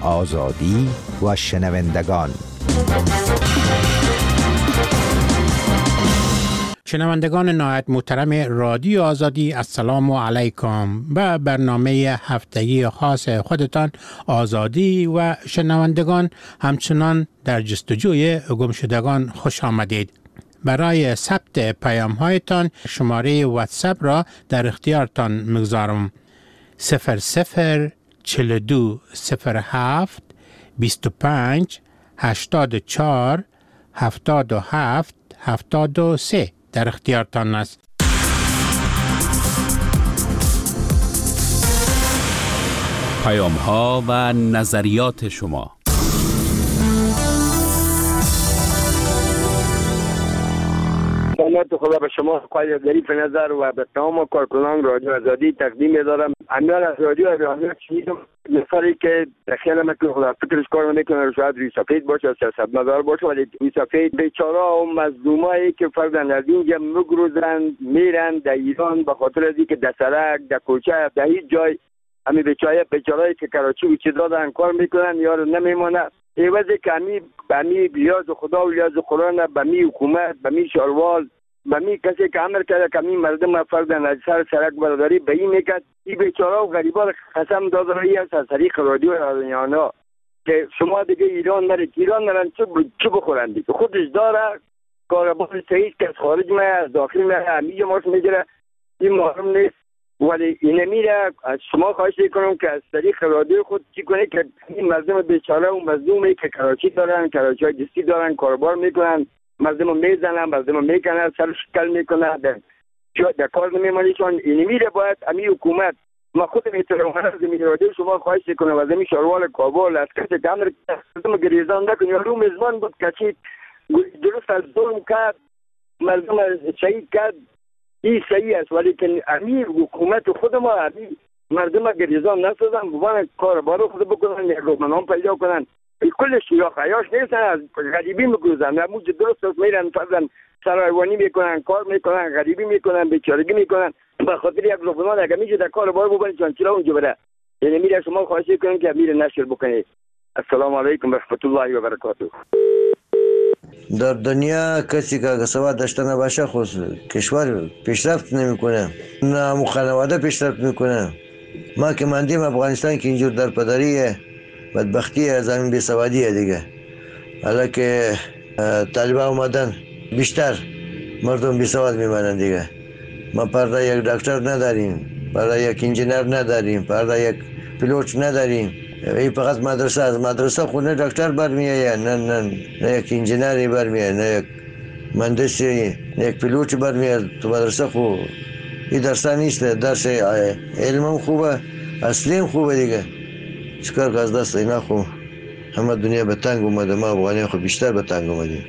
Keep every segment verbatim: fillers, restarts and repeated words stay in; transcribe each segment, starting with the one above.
آزادی و شنوندگان. شنوندگان نهایت محترم رادیو آزادی، السلام علیکم. به برنامه هفتگی خاص خودتان آزادی و شنوندگان همچنان در جستجوی گمشدگان خوش آمدید. برای ثبت پیام هایتان شماره واتساپ را در اختیارتان میگذارم: صفر صفر چهل و دو صفر هفت بیست و پنج هشتاد و چهار هفتاد و هفت هفتاد و سه در اختیارتان است. پیام ها و نظریات شما. سلامت خدا به شما خواهی ظریف نظر و به تمام کارکنان رادیو آزادی تقدیم می‌دارم. امیال از رادیو آزادی شنیدم نفری که خیلی مکن خدا فکرش کار میکنه، شاید روی سفید باشه، سیاستمدار باشه، ولی روی سفید بیچاره و مظلومایی که فرضاً از اینجا میگروزن میرن در ایران به خاطر از اینکه در سرک، در کوچه، در هیچ جای همین بیچاره بیچارهایی که کراچی و چی دادن کار میکنن یارو نمیمونه. ایوازی که همی بمی بیاز خدا و لیاز قرآن، بمی حکومت، بمی شاروال، بمی کسی که عمر کرده که همی مردم فرضاً از سر سرک برداری به این میکرد. این بیچاره و غریبا قسم داده رایی هست از طریق رادیو رادیانا که شما دیگه ایران نرید. ایران نرن چه بخورن دیگه؟ خودش داره کاربار سعید که از خارج میه از داخل میه همیجا مارس میگیره. این محرم نیست، ولی اینه میره. از شما خواهش میکنم که از طریق رادیو خود چی کنه که این مردم بیچاره و مظلومی که کراچی دارن، کراچی های دستی دارن، کاربار میکنن، مردم میزنن، مردم میکنن، سر شکل میکنن، در کار نمیمانی. چون اینه میره باید امی حکومت ما خود میتونم از این رادیو شما خواهش میکنم از این شاروال کابل از کسی که امر مردم گریزان نکنی. رو میزبان بود کسی درست از ظلم کرد، مردم شهید کرد، این صحیح است، ولی که امیر حکومت خود ما امیر مردم گریزان نسازن، بوان کار بارو خود بکنن، یک رومنان پیدا کنن. کلش یا خیاش نیستن، از غریبی میگروزن، نموج درست است میرن فرزن سرایوانی میکنن، کار میکنن، غریبی میکنن، بیچارگی میکنن. به خاطر یک رومنان اگه میشه در کار بارو بکنن چون چرا اونجا بره. یعنی میره شما خواهش کنم که امیر نشر بکنید. السلام علیکم و رحمت الله و برکاته. در دنیا کسی که سواد داشته نباشه خود کشور پیشرفت نمیکنه، نه خانواده پیشرفت میکنه. ما که ماندیم افغانستان که اینجور در پدریه، بدبختی از همین بیسوادیه دیگه. حالا که طالبان اومدن بیشتر مردم بیسواد میمانند دیگه. ما پرده یک دکتر نداریم، پرده یک انجینر نداریم، پرده یک پیلوت نداریم. این فقط مدرسه از مدرسه خونه دکتر برمیایه، نه نه نه یک انجینری برمیایه، نه یک مهندسی، نه یک پیلوتی برمیایه. تو مدرسه خو این درسا نیست، درس علم خوبه، اصلیم خوبه دیگه. چکار که از دست اینا خو همه دنیا به تنگ اومده، ما افغانی خو بیشتر به تنگ اومدیم.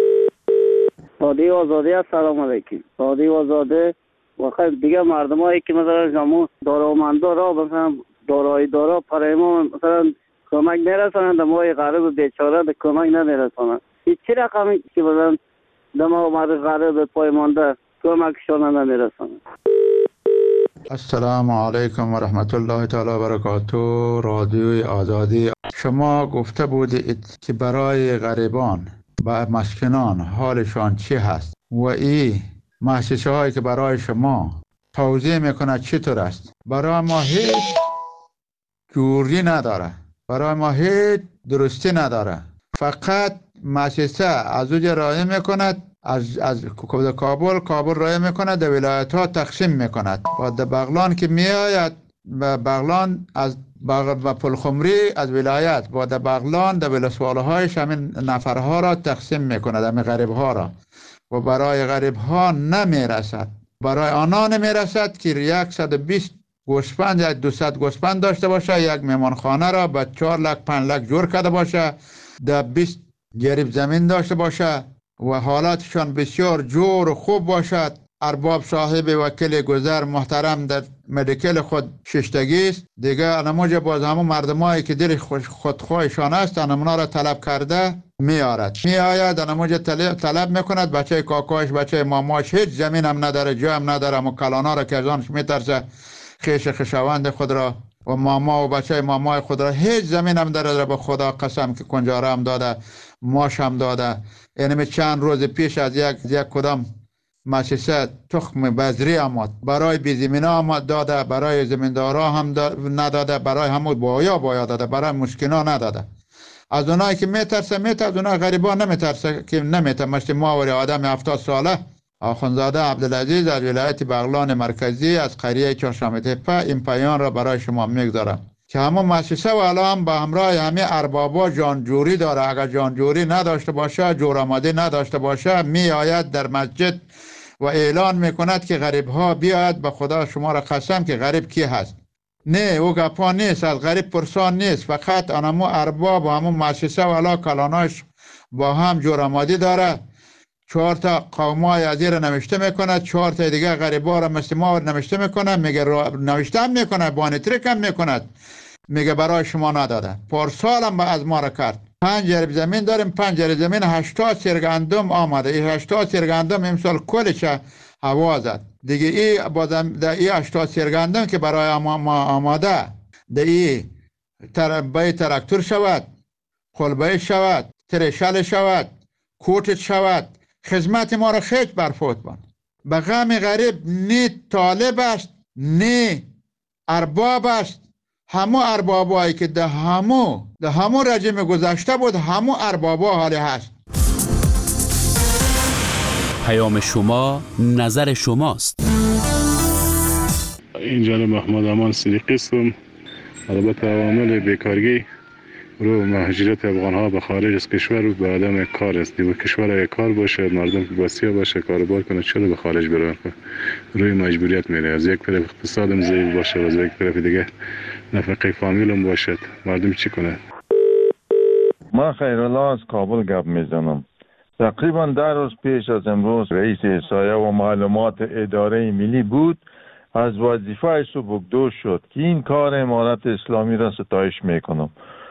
رادیو آزادی السلام علیکم. رادیو آزادی وقت دیگه مردم هایی که مثلا جامو دارامندا را مثلا دارایی دارا برای ما مثلا کمک نرسانند، ما غریب بیچاره به کمک نمیرسانند. این چه رقمی که مثلا دما مرد غریب پای مانده کمکشان نمیرسانند. السلام علیکم و رحمت الله تعالی و برکاته. رادیوی آزادی، شما گفته بودید که برای غریبان و مسکنان حالشان چی هست و این محسسه هایی که برای شما توضیح میکنه چطور است. برای ما هیچ جوری نداره، برای ما هیچ درستی نداره. فقط مؤسسه از اوجه رای میکند، از از کابل کابل رای میکند، در ولایت ها تقسیم میکند. و در بغلان که میآید و بغلان از بغل و پلخمری از ولایت با در بغلان در ولسواله هایش همین نفرها را تقسیم میکند، همین غریب ها را. و برای غریب ها نمیرسد، برای آنها نمیرسد که صد و بیست گوسفند یا دویست گوسفند داشته باشه، یک مهمانخانه را با چهار لک پنج لک جور کرده باشه، در بیست گریب زمین داشته باشه و حالاتشان بسیار جور و خوب باشد. ارباب صاحب وکیل گذر محترم در مدیکل خود ششتگی است دیگه. انموجه باز همون مردمایی که دل خودخواهشان است انمونا را طلب کرده میارد، میآید انموجه طلب, طلب میکند. بچه کاکاش بچه ماماش هیچ زمین هم نداره، جا هم نداره، اما کلانا را که ازانش میترسه خیش خشاوند خود را و ماما و بچه مامای خود را. هیچ زمین هم داره به خدا قسم که کنجاره هم داده، ماش هم داده. یعنی چند روز پیش از یک یک کدام مؤسسه تخم بذری آمد برای بیزمینا آمد داده، برای زمیندارا هم نداده، برای همون بایا بایا داده، برای مسکینا نداده. از اونایی که میترسه میترسه، از اونای غریبا نمیترسه که نمیترسه. مثل ما و آدم هفتاد ساله آخوندزاده عبدالعزیز از ولایت بغلان مرکزی از قریه چهارشنبه تپه این پیام را برای شما میگذارم که همون مؤسسه و الان به همراه همه اربابا جانجوری داره. اگر جانجوری نداشته باشه، جورآمدی نداشته باشه، می آید در مسجد و اعلان میکند که غریب ها بیاید. به خدا شما را قسم که غریب کی هست؟ نه، او گپا نیست، از غریب پرسان نیست. فقط آنمو ارباب و همون مؤسسه و الا کلاناش با هم جورآمدی داره. چهار تا قومای از را نوشته میکنه، چهار تا دیگه غریبا را مثل ما نوشته میکنه. میگه نوشته هم میکنه، بانتریک هم میکند، میگه برای شما نداده. پارسال هم از ما را کرد. پنج جریب زمین داریم، پنج جریب زمین هشتاد سیر گندم آمده. این هشتاد سیر گندم امسال کلش هوا زد دیگه. ای بازم در این هشتاد سیر گندم که برای ما آماده، در این تر بای تراکتور شود، قلبه شود، ترشل شود، کوتت شود، خدمت ما را خیلی برفوت بند. به غم غریب نه طالب است نه ارباب است. همو اربابایی که ده همو ده همو رژیم گذشته بود، همو اربابا حالی هست. پیام شما نظر شماست. این جناب محمد امان صدیقی هستم. البته عوامل بیکارگی رو مهاجرت افغان ها به خارج از کشور و به عدم کار است. و کشور یک کار باشه، مردم که باسیه باشه، کاروبار کنه، چرا به خارج بره؟ روی مجبوریت میره. از یک طرف اقتصادم ضعیف باشه و از یک طرف دیگه نفقه فامیلم باشد، مردم چی کنه؟ من خیرالله از کابل گپ میزنم. تقریبا ده روز پیش از امروز رئیس احصایه و معلومات اداره ملی بود، از وظیفه سبکدوش شد که این کار امارت اسلامی را ستایش میکنم.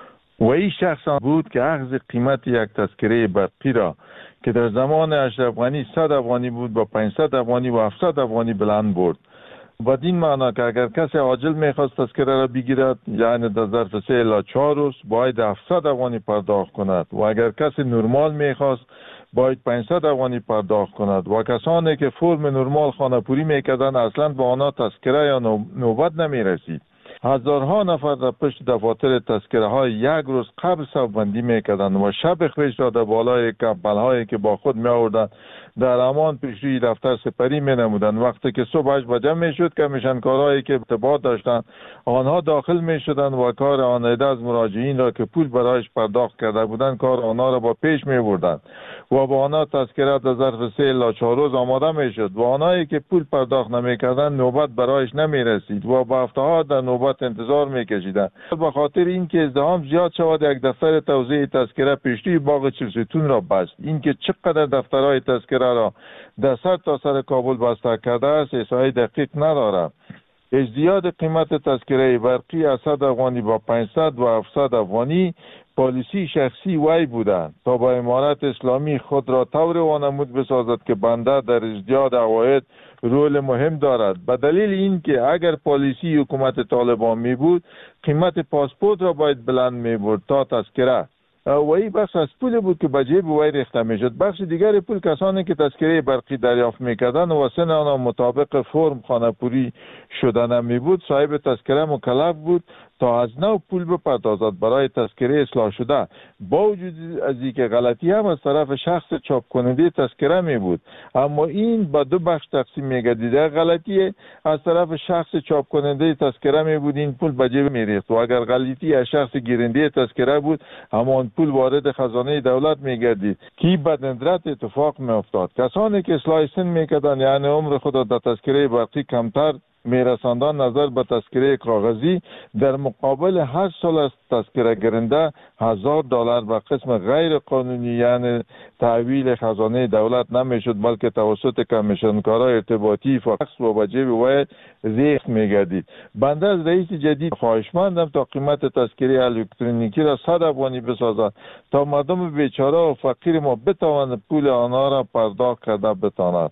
و این شخص بود که اخذ قیمت یک تذکره برقی را که در زمان اشرف غنی صد افغانی بود با پانصد افغانی و هفتصد افغانی بلند برد. بدین معنا که اگر کسی عاجل میخواست تذکره را بگیرد، یعنی در ظرف سه الی چهار روز باید هفتصد افغانی پرداخت کند و اگر کسی نرمال میخواست باید پانصد افغانی پرداخت کند و کسانی که فرم نرمال خانه‌پوری میکردند اصلا با آنها تذکره یا نوبت نمیرسید. هزارها نفر در پشت دفاتر تذکره های یک روز قبل صفبندی میکردند و شب خیش را در بالای کمپل هایی که با خود می آوردند در امان پیش روی دفتر سپری می نمودند. وقتی که صبح هشت بجه می شد که کمیشنکارهایی که ارتباط داشتند آنها داخل می شدند و کار آن عده از مراجعین را که پول برایش پرداخت کرده بودند کار آنها را با پیش می بردند و با آنها تذکره در ظرف سه الی چهار روز آماده می شد و آنهایی که پول پرداخت نمی کردند نوبت برایش نمی رسید و با هفته ها در نوبت انتظار می کشیدند. به خاطر اینکه ازدحام زیاد شود یک دفتر توزیع تذکره پیشروی باغ چهلستون را بست. اینکه چقدر دفترهای تذکره را در سر تا سر کابل بسته کرده است احصای دقیق ندارد. ازدیاد قیمت تذکره برقی از صد افغانی با پانصد و هفتصد افغانی پالیسی شخصی وی بودند تا با امارت اسلامی خود را طور وانمود بسازد که بنده در ازدیاد عواید رول مهم دارد. به دلیل اینکه اگر پالیسی حکومت طالبان می بود قیمت پاسپورت را باید بلند می برد تا تذکره و این بخش از پول بود که به جیب وی ریخته می شد. بخش دیگر پول کسانی که تذکره برقی دریافت می کردند و سن آنها مطابق فرم خانه‌پوری شده نمی بود صاحب تذکره مکلف بود تا از نو پول بپردازد برای تذکره اصلاح شده. با وجود از اینکه غلطی هم از طرف شخص چاپ کننده تذکره می بود، اما این به دو بخش تقسیم می گردید. غلطی از طرف شخص چاپ کننده تذکره می بود، این پول به جیب می ریخت و اگر غلطی از شخص گیرنده تذکره بود همان پول وارد خزانه دولت می گردید که به ندرت اتفاق می افتاد. کسانی که اصلاح سن می کردند یعنی عمر خود در تذکره برقی کمتر میرساندن نظر به تذکره کاغذی در مقابل هر سال از تذکره گرنده هزار دلار به قسم غیر قانونی یعنی تحویل خزانه دولت نمیشد بلکه توسط کمیشنکارای ارتباطی فقط و به جیب وی ریخت میگردید. بنده از رئیس جدید خواهشمندم تا قیمت تذکره الکترونیکی را صد افغانی بسازد تا مردم بیچاره و فقیر ما بتواند پول آنها را پرداخت کرده بتواند.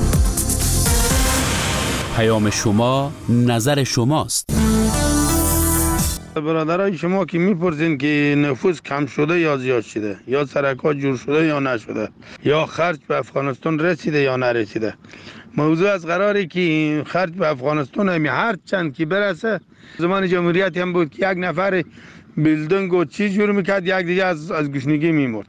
پیام شما نظر شماست. برادرای شما که میپرسین که نفوذ کم شده یا زیاد شده، یا سرکات جور شده یا نشده، یا خرج به افغانستان رسیده یا نرسیده، موضوع از قراری که خرج به افغانستان همی هر چند که برسه. زمان جمهوریت هم بود که یک نفر بیلدنگ و چیز جور میکرد، یک دیگه از از گشنگی میمرد.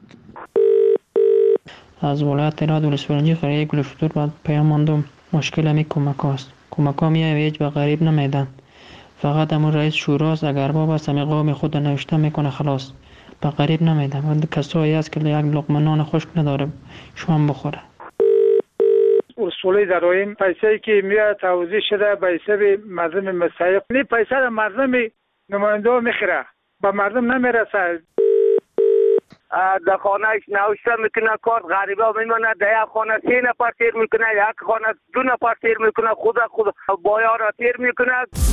از ولایت هرات ولسوالی قریه گل فطور بعد پیام ماندم مشکل همی کمک هاست. کمک ها میای هیچ به غریب نمیدن، فقط همون رئیس شوراست اگر باب است همی قوم خود نوشته میکنه خلاص، به غریب نمیدن. و کسایی هست که یک لقمه نان خشک نداره شما بخوره. اصولی داریم پیسه‌ای که میاد توزیع شده به حساب مردم مستحق، این پیسه را مردم نماینده میخره، به مردم نمیرسه. در خانه ایش نوشته میکنه کارت غریبا میمونه، در یک خانه سه نفر تیر میکنه، یک خانه دو نفر تیر میکنه، خود خود بایا را تیر میکنه.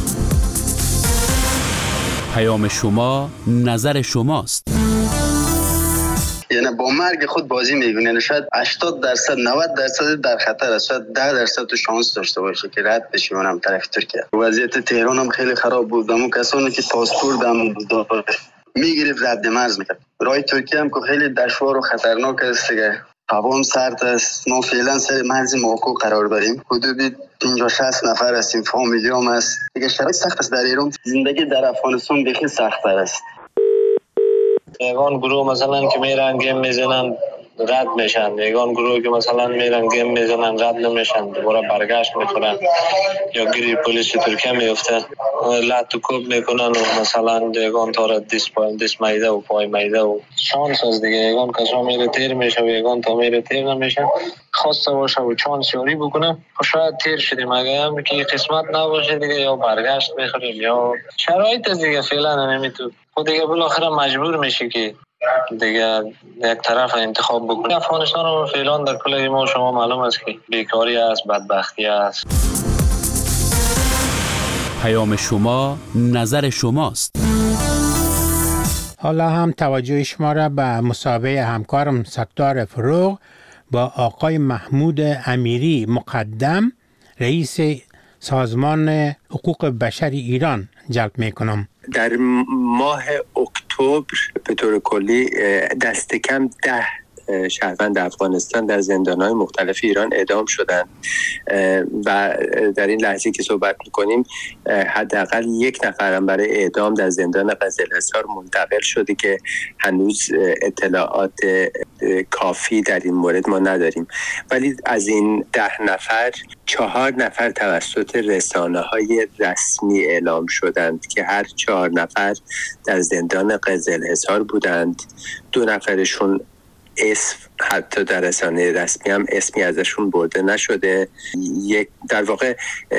پیام شما نظر شماست. یعنی با مرگ خود بازی میکنه، یعنی شاید هشتاد درصد نود درصد در خطر است، شاید ده درصد تو شانس داشته باشه که رد بشه اونم طرف ترکیه. وضعیت تهران هم خیلی خراب بود، اما کسانی که پاسپورت هم میگرفت رد مرز میکرد. راه ترکیه هم که خیلی دشوار و خطرناک است دیگه، هوا هم سرد است. ما فعلا سر مرز ماکو قرار داریم، حدود پنجاه شصت نفر هستیم، فامیلی هم است دیگه. شرایط سخت است در ایران، زندگی در افغانستان بخی سخت تر است. یگان گروه مثلا که میرن گیم میزنن رد میشن، یگان گروه که مثلا میرن گیم میزنن رد نمیشن، دوباره برگشت میکنن یا گیری پلیس ترکیه میفته لط و کوب میکنن و مثلا یگان تا دیس پای دیس میده و پای میده و شانس از دیگه. یگان کسا میره تیر میشه و یگان تا میره تیر نمیشه، خواسته باشه و چانس یاری بکنه و شاید تیر شدیم. اگه هم که قسمت نباشه دیگه یا برگشت میخوریم یا شرایط از دیگه فعلا نمیتون خود دیگه بالاخره مجبور میشه که دیگه یک طرف انتخاب بکنه. افغانستان رو فعلا در کل ما شما معلوم است که بیکاری است، بدبختی است. پیام شما نظر شماست. حالا هم توجه شما را به مصاحبه همکارم ستار فروغ با آقای محمود امیری مقدم رئیس سازمان حقوق بشر ایران جلب می کنم. در ماه اکتبر به طور کلی دست کم ده شهروند افغانستان در زندان‌های مختلف ایران اعدام شدند و در این لحظه که صحبت می‌کنیم حداقل یک نفرم برای اعدام در زندان قزل‌حصار منتقل شده که هنوز اطلاعات کافی در این مورد ما نداریم. ولی از این ده نفر چهار نفر توسط رسانه‌های رسمی اعلام شدند که هر چهار نفر در زندان قزل‌حصار بودند. دو نفرشون اسم حتی در رسانه رسمی هم اسمی ازشون برده نشده. یک در واقع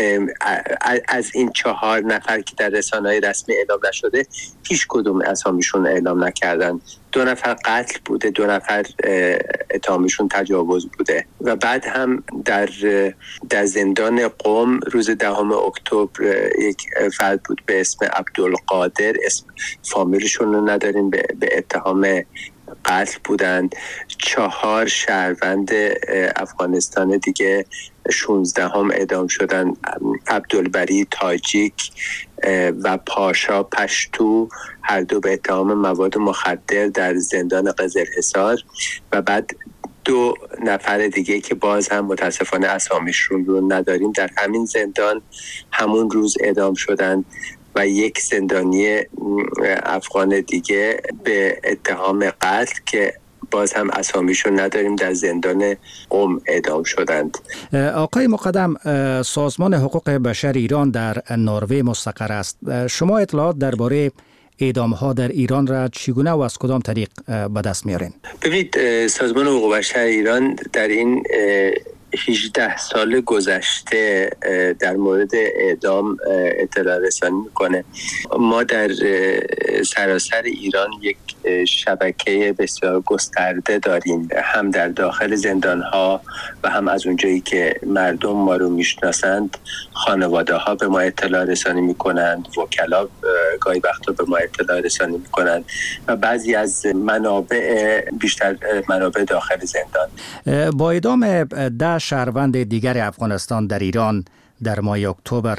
از این چهار نفر که در رسانه رسمی اعلام نشده هیچ کدوم اسامیشون اعلام نکردن. دو نفر قتل بوده، دو نفر اتهامشون تجاوز بوده. و بعد هم در در زندان قم روز دهم اکتبر یک فرد بود به اسم عبدالقادر، اسم فامیلشون رو نداریم، به, به اتهام قتل بودند. چهار شهروند افغانستان دیگه شانزده هم اعدام شدن، عبدالبری تاجیک و پاشا پشتو، هر دو به اتهام مواد مخدر در زندان قزل‌حصار. و بعد دو نفر دیگه که باز هم متاسفانه اسامیشون رو نداریم در همین زندان همون روز اعدام شدن. و یک زندانی افغان دیگه به اتهام قتل که باز هم اسامیشون نداریم در زندان قم اعدام شدند. آقای مقدم، سازمان حقوق بشر ایران در نروژ مستقر است. شما اطلاعات درباره اعدام ها در ایران را چگونه و از کدام طریق به دست میارین؟ ببینید، سازمان حقوق بشر ایران در این هجده سال گذشته در مورد اعدام اطلاع رسانی میکنه. ما در سراسر ایران یک شبکه بسیار گسترده داریم، هم در داخل زندان‌ها و هم از اونجایی که مردم ما رو میشناسند. خانواده ها به ما اطلاع رسانی میکنند، وکلا گاهی وقتا به ما اطلاع رسانی میکنند و بعضی از منابع، بیشتر منابع داخل زندان. با اعدام ده شهروند دیگر افغانستان در ایران در ماه اکتبر.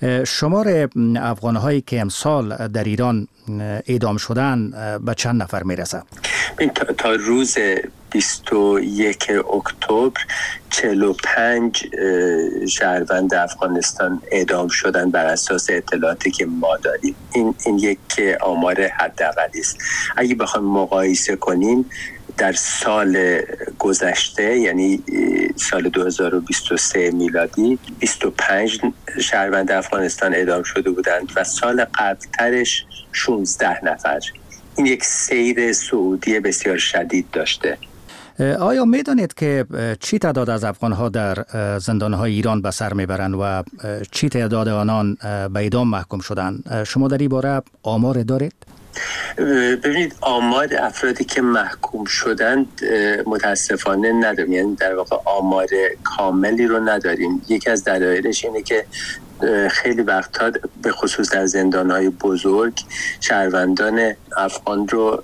شمار افغان‌هایی که امسال در ایران اعدام شدن به چند نفر میرسه؟ تا, تا روز بیست و یک اکتبر چهل و پنج شهروند افغانستان اعدام شدن بر اساس اطلاعاتی که ما داریم. این این یک آمار حداقلی است. اگه بخوایم مقایسه کنیم در سال گذشته یعنی سال دو هزار و بیست و سه میلادی بیست و پنج شهروند افغانستان اعدام شده بودند و سال قبلترش شانزده نفر. این یک سیر صعودی بسیار شدید داشته. آیا میدانید که چی تعداد از افغان‌ها در زندان‌های ایران به سر میبرند و چی تعداد آنان به اعدام محکوم شدند؟ شما در این باره آمار دارید؟ ببینید آمار افرادی که محکوم شدند متاسفانه نداریم، یعنی در واقع آمار کاملی رو نداریم. یکی از دلایلش اینه که خیلی وقتها به خصوص در زندان‌های بزرگ شهروندان افغان رو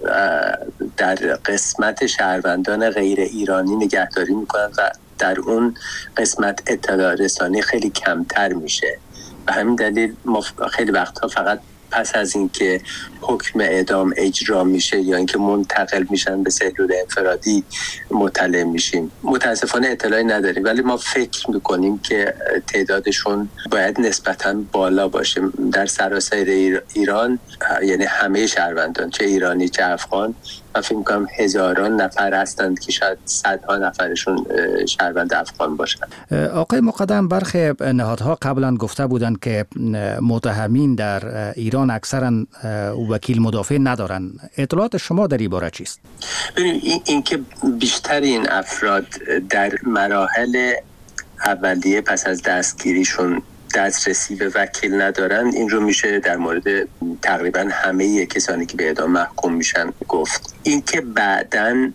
در قسمت شهروندان غیر ایرانی نگهداری میکنن و در اون قسمت اطلاع رسانی خیلی کمتر میشه. به همین دلیل ما خیلی وقتها فقط پس از اینکه حکم اعدام اجرا میشه یا اینکه منتقل میشن به سلول انفرادی مطلع میشیم. متاسفانه اطلاعی نداریم، ولی ما فکر میکنیم که تعدادشون باید نسبتاً بالا باشه. در سراسر ایران یعنی همه شهروندان چه ایرانی چه افغان من فکر میکنم هزاران نفر هستند که شاید صدها نفرشون شهروند افغان باشند. آقای مقدم، برخی نهادها قبلا گفته بودند که متهمین در ایران اکثرا وکیل مدافع ندارن. اطلاعات شما در این باره چیست؟ ببینید این, این که بیشتر این افراد در مراحل اولیه پس از دستگیریشون دسترسی به وکیل ندارن، این رو میشه در مورد تقریبا همه کسانی که به اعدام محکوم میشن گفت. این که بعدن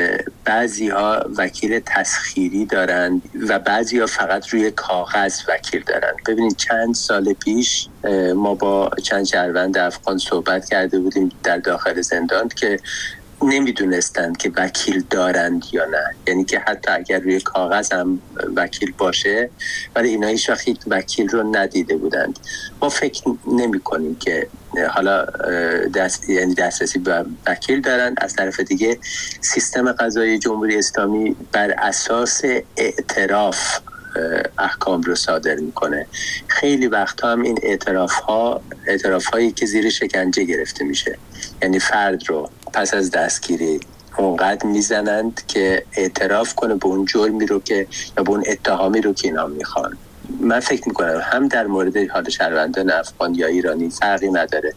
بعضی ها وکیل تسخیری دارن و بعضی ها فقط روی کاغذ وکیل دارن. ببینید چند سال پیش ما با چند شهروند افغان صحبت کرده بودیم در داخل زندان که نمیدونستند که وکیل دارند یا نه، یعنی که حتی اگر روی کاغذ هم وکیل باشه ولی اینا هیچ وقت وکیل رو ندیده بودند. ما فکر نمی کنیم که حالا دست یعنی دسترسی به وکیل دارند. از طرف دیگه سیستم قضایی جمهوری اسلامی بر اساس اعتراف احکام رو صادر میکنه. خیلی وقتا هم این اعتراف ها اعتراف هایی که زیر شکنجه گرفته میشه، یعنی فرد رو پس از دستگیری اونقدر میزنند که اعتراف کنه به اون جرمی رو که یا به اون اتهامی رو که اینا میخوان. من فکر میکنم هم در مورد حال شهروندان افغان یا ایرانی فرقی نداره.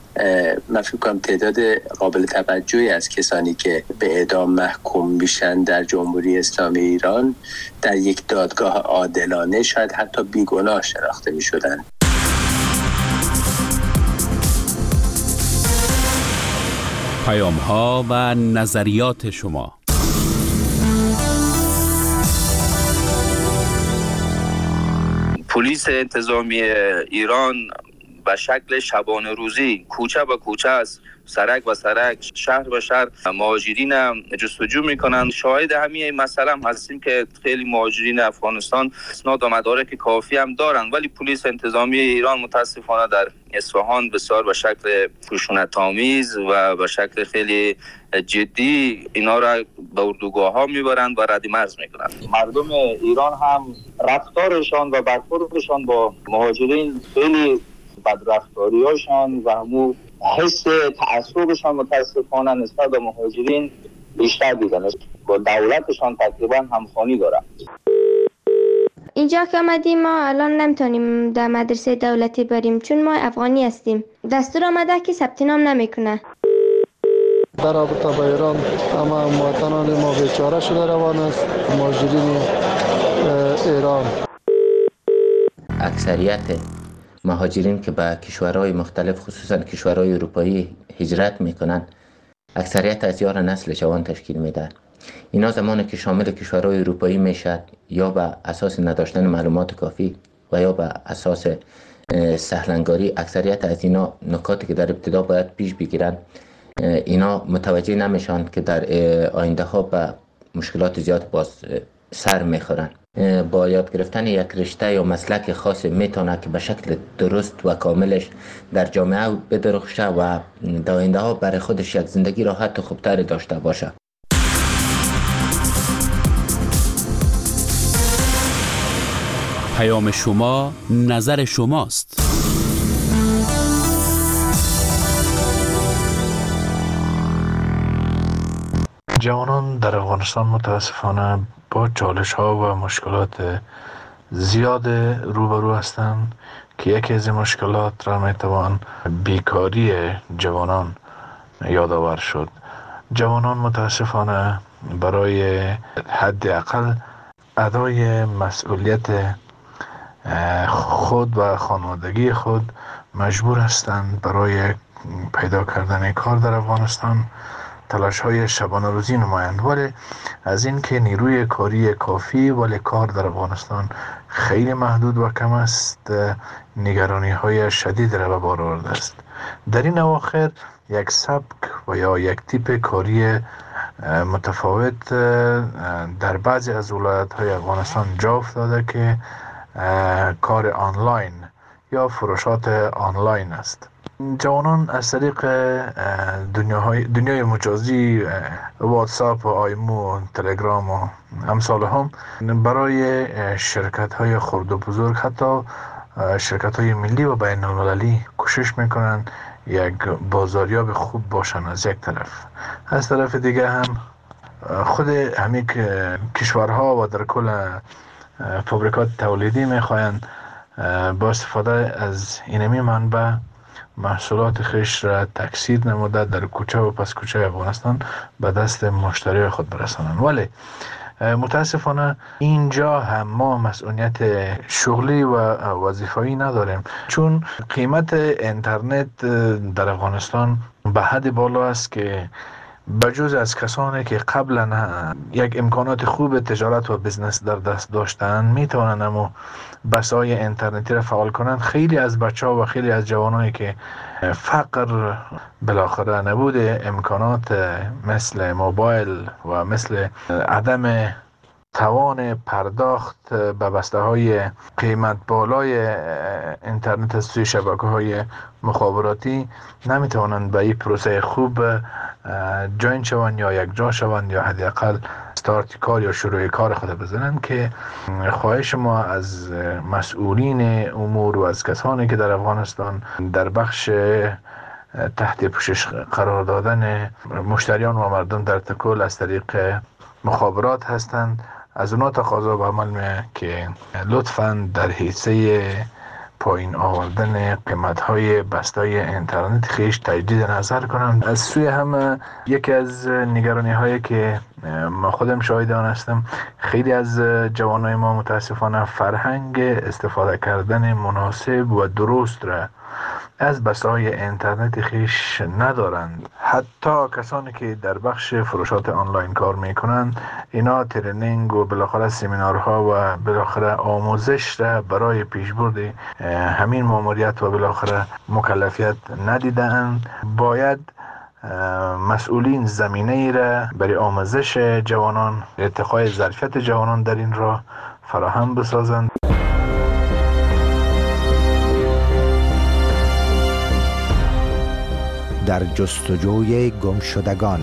من فکر کنم تعداد قابل توجهی از کسانی که به اعدام محکوم میشن در جمهوری اسلامی ایران در یک دادگاه عادلانه شاید حتی بیگناه شناخته میشدن. پیام ها و نظریات شما. پلیس انتظامی ایران به شکل شبانه روزی کوچه به کوچه است، سرک و سرک، شهر به شهر مهاجرین جستجو میکنند. شاهد همین مسئله هم هستیم که خیلی مهاجرین افغانستان اسناد و مدارک کافی هم دارند، ولی پلیس انتظامی ایران متاسفانه در اصفهان بسیار به شکل خشونت‌آمیز و به شکل خیلی جدی اینا را به اردوگاه ها میبرند و رد مرز میکنند. مردم ایران هم رفتارشان و برخوردشان با مهاجرین خیلی بدرفتاری هاشان و همون حس تعصبشان متاسفانه نسبت به مهاجرین بیشتر دیدن. با دولتشان تقریبا همخوانی دارند. اینجا که آمدیم ما الان نمیتونیم در مدرسه دولتی بریم چون ما افغانی هستیم. دستور آمده که ثبت نام نمیکنه. در رابطه با ایران اما مواطنان ما بیچاره شده روان است. مهاجرین ایران اکثریت مهاجرین که به کشورهای مختلف خصوصا کشورهای اروپایی هجرت میکنن اکثریت از یار نسل جوان تشکیل میدن. اینا زمانی که شامل کشورهای اروپایی میشد یا به اساس نداشتن معلومات کافی و یا به اساس سهلنگاری، اکثریت از اینا نکاتی که در ابتدا باید پیش بگیرن اینا متوجه نمیشن که در آینده ها به مشکلات زیاد باز سر میخورن. با یاد گرفتن یک رشته یا مسلک خاص میتونه که به شکل درست و کاملش در جامعه بدرخشه و در آینده ها برای خودش یک زندگی راحت و خوبتری داشته باشه. پیام شما نظر شماست. جوانان در افغانستان متاسفانه با چالش ها و مشکلات زیاد روبرو هستند که یکی از این مشکلات را میتوان بیکاری جوانان یادآور شد. جوانان متاسفانه برای حداقل ادای مسئولیت خود و خانوادگی خود مجبور هستند برای پیدا کردن کار در افغانستان تلاش های شبانه روزی نمایند، ولی از این که نیروی کاری کافی ولی کار در افغانستان خیلی محدود و کم است، نگرانی های شدید را به بار آورده است. در این اواخر یک سبک و یا یک تیپ کاری متفاوت در بعضی از ولایت های افغانستان جا افتاده که کار آنلاین یا فروشات آنلاین است. جوانان از طریق دنیای دنیای مجازی واتساپ و آیمو و تلگرام و امثال هم برای شرکت های خرد و بزرگ، حتی شرکت های ملی و بین المللی کوشش میکنن یک بازاریاب خوب باشن از یک طرف. از طرف دیگه هم خود همین کشورها و در کل فابریکات تولیدی میخواهند با استفاده از اینمی منبع محصولات خیش را تکثیر نموده در کوچه و پس کوچه افغانستان به دست مشتری خود برسانند. ولی متاسفانه اینجا هم ما مسئولیت شغلی و وظیفه‌ای نداریم، چون قیمت اینترنت در افغانستان به حد بالا است که بجز از کسانی که قبلا یک امکانات خوب تجارت و بزنس در دست داشتن میتوانند اما بسای اینترنتی را فعال کنند، خیلی از بچه ها و خیلی از جوانایی که فقر بالاخره نبود امکانات مثل موبایل و مثل عدم توان پرداخت به بسته های قیمت بالای اینترنت از سوی شبکه های مخابراتی نمیتوانند به این پروسه خوب جوین شوند یا یک جا شوند یا حداقل استارت کار یا شروع کار خود بزنند، که خواهش ما از مسئولین امور و از کسانی که در افغانستان در بخش تحت پوشش قرار دادن مشتریان و مردم در تکل از طریق مخابرات هستند، از اونا تقاضا به عمل میه که لطفاً در حیثه پایین آوردن قیمت‌های بسته‌های اینترنت خیش تجدید نظر کنند. از سوی هم یکی از نگرانی‌هایی که ما خودم شاهد آن هستم، خیلی از جوانای ما متاسفانه فرهنگ استفاده کردن مناسب و درست را از بسته‌های اینترنت خیش ندارند. حتی کسانی که در بخش فروشات آنلاین کار میکنند، اینا ترینینگ و بالاخره سمینارها و بالاخره آموزش را برای پیشبرد همین ماموریت و بالاخره مکلفیت ندیدند. باید مسئولین زمینه ای را برای آموزش جوانان، ارتقای ظرفیت جوانان در این راه فراهم بسازند. در جستجوی گمشدگان.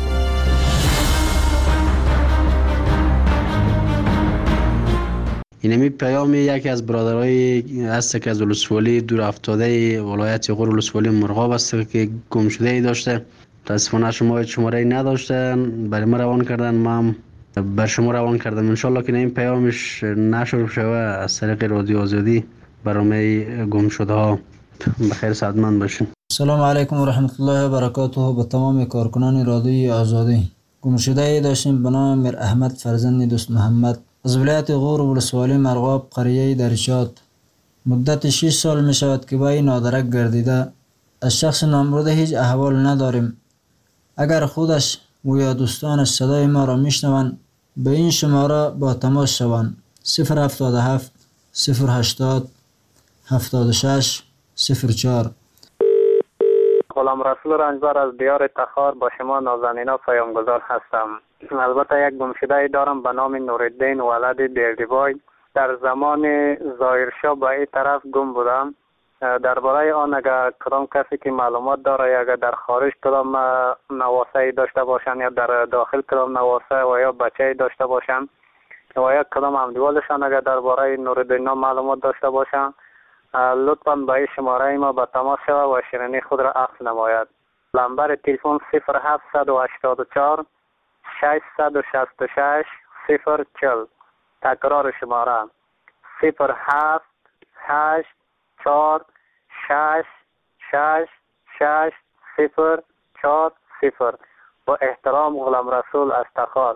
اینمی پیام یکی از برادرای است که از ولسوالی دور افتاده ولایت غور ولسوالی مرغاب است که گم شده ای داشته. متاسفانه شما شماره ای نداشتن، برای ما روان کردن، ما هم بر شما روان کردم. انشالله که این پیامش نشر شوه از طریق رادیو آزادی برنامه گم شده ها. بخیر سعادتمند باشین. سلام علیکم و رحمت الله و برکاته. به تمام کارکنان رادیوی آزادی. گمشده ای داشتیم به نام میر احمد فرزند دوست محمد از ولایت غور ولسوالی مرغاب قریه درشات. مدت شش سال می شود که با این نادرک گردیده. از شخص نامبرده هیچ احوال نداریم. اگر خودش و یا دوستانش صدای ما را می شنوند به این شماره با تماس شوند: صفر هفتاد و هفت صفر هشتاد هفتاد و شش صفر چهار. غلام رسول رنجبر از دیار تخار با شما نازنینا پیامگذار هستم. البته یک گمشده دارم به نام نورالدین ولد بیردیوای. در زمان ظاهرشاه به این طرف گم بودم. درباره آن اگر کدام کسی که معلومات داره یا اگر در خارج کدام نواسه داشته باشن یا در داخل کدام نواسه و یا بچه داشته باشن و یا کدام همدیوالشان اگر درباره نورالدین معلومات داشته باشن لطفاً به این شماره ما به تماس شود و شیرینی خود را عکس نماید. نمبر تلفن صفر هفت هشت چهار ششصد و شصت و شش صفر چهل. تکرار شماره صفر هفت هشت چهار شش شش شش صفر چهار صفر. با احترام غلام رسول از تخار.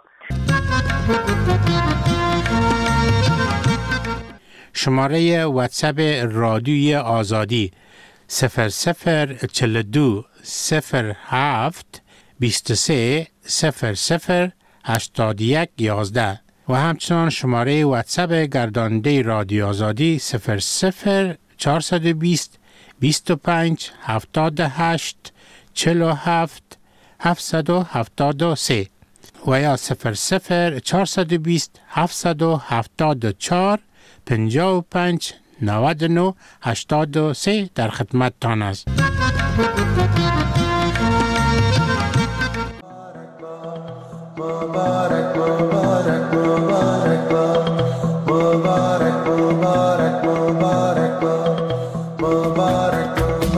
شماره واتساپ رادیوی آزادی صفر صفر چهل و دو صفر هفت بیست و سه صفر صفر هشتاد و یک یازده و همچنان شماره واتساپ گرداننده رادیو آزادی صفر صفر چهارصد و بیست بیست و پنج هفتاد و هشت چهل و هفت هفتصد و هفتاد و سه و یا صفر صفر چهارصد و بیست هفتصد و هفتاد و چهار پنجاه و پنج نود و نه هشتاد و سه در خدمت تان است. مبارک مبارک مبارک مبارک مبارک مبارک مبارک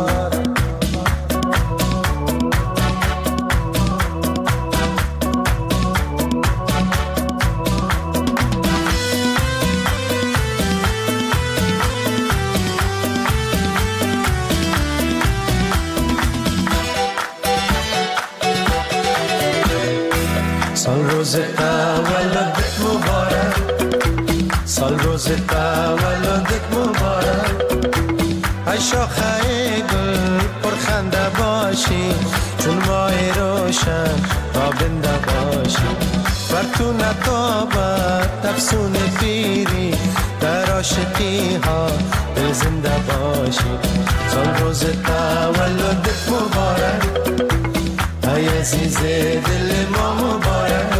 سال روز تولدت مبارک، سال روز تولدت مبارک، ای شاخه گل پرخنده باشی، چون ماه روشن تابنده باشی، بر تو نتابد تفسون پیری، در عاشقی ها دل زنده باشی. سال روز تولدت مبارک، ای عزیز دل ما مبارک.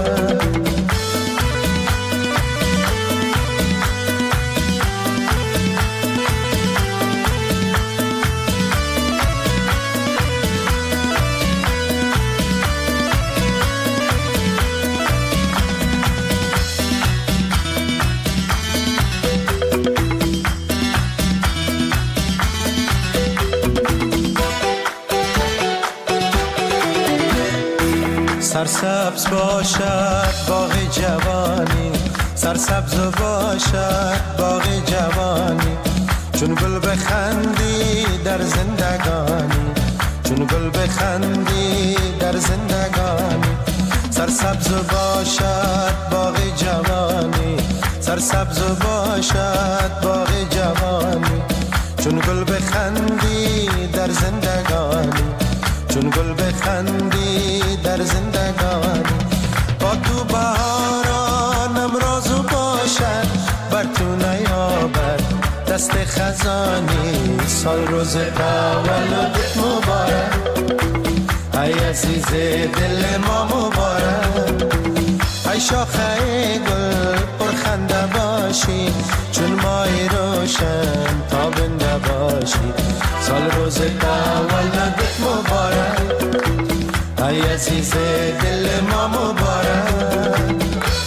سرسبز باشد باغ جوانی، سرسبز باشد باغ جوانی، چون گل بخندی در زندگانی، چون گل بخندی در زندگانی. سرسبز باشد باغ جوانی، سرسبز باشد باغ جوانی، چون گل بخندی در زندگانی، چون گل بخندی در زندگانی. با تو بهاران امروز باشد، بر تو نیابد دست خزانی. سال روز تولدت مبارک، ای عزیز دل ما مبارک. ای شاخه گل پرخنده باشی، چون ماه روشن تابنده باشی. سال روز تولدت مبارک، ای عزیز دل ما مبارک.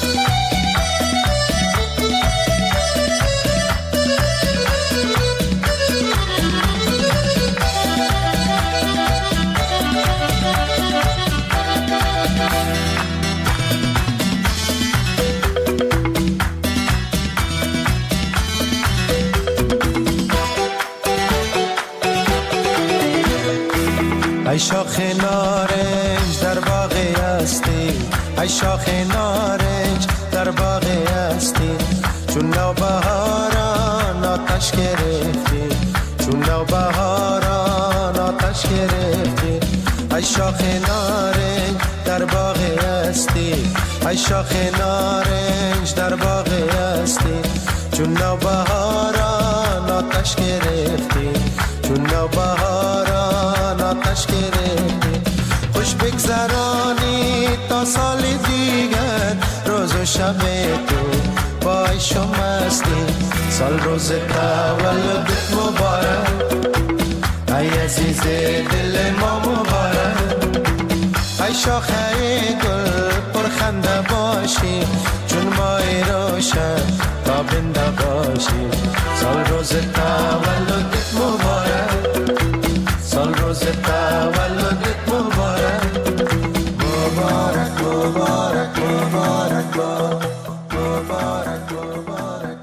ای شاخ نارنج در باغ هستی، ای شاخ نارنج در باغ هستی، چون نوبهاران آتش گرفتی، چون نوبهاران آتش گرفتی. ای شاخ نارنج در باغ هستی، ای شاخ نارنج در باغ هستی، چون نوبهاران آتش گرفتی، چون نوبهاران آتش آتش گرفتی. خوش بگذرانی تا سال دیگر روز و شب تو با عیش و مستی. سال روز تولدت مبارک ای عزیز دل ما مبارک. ای شاخه گل پرخنده باشی چون مای روشن تابنده باشی. سال روز تولدت مبارک سال روز تولدت مبارک. مبارک مبارک مبارک مبارک مبارک.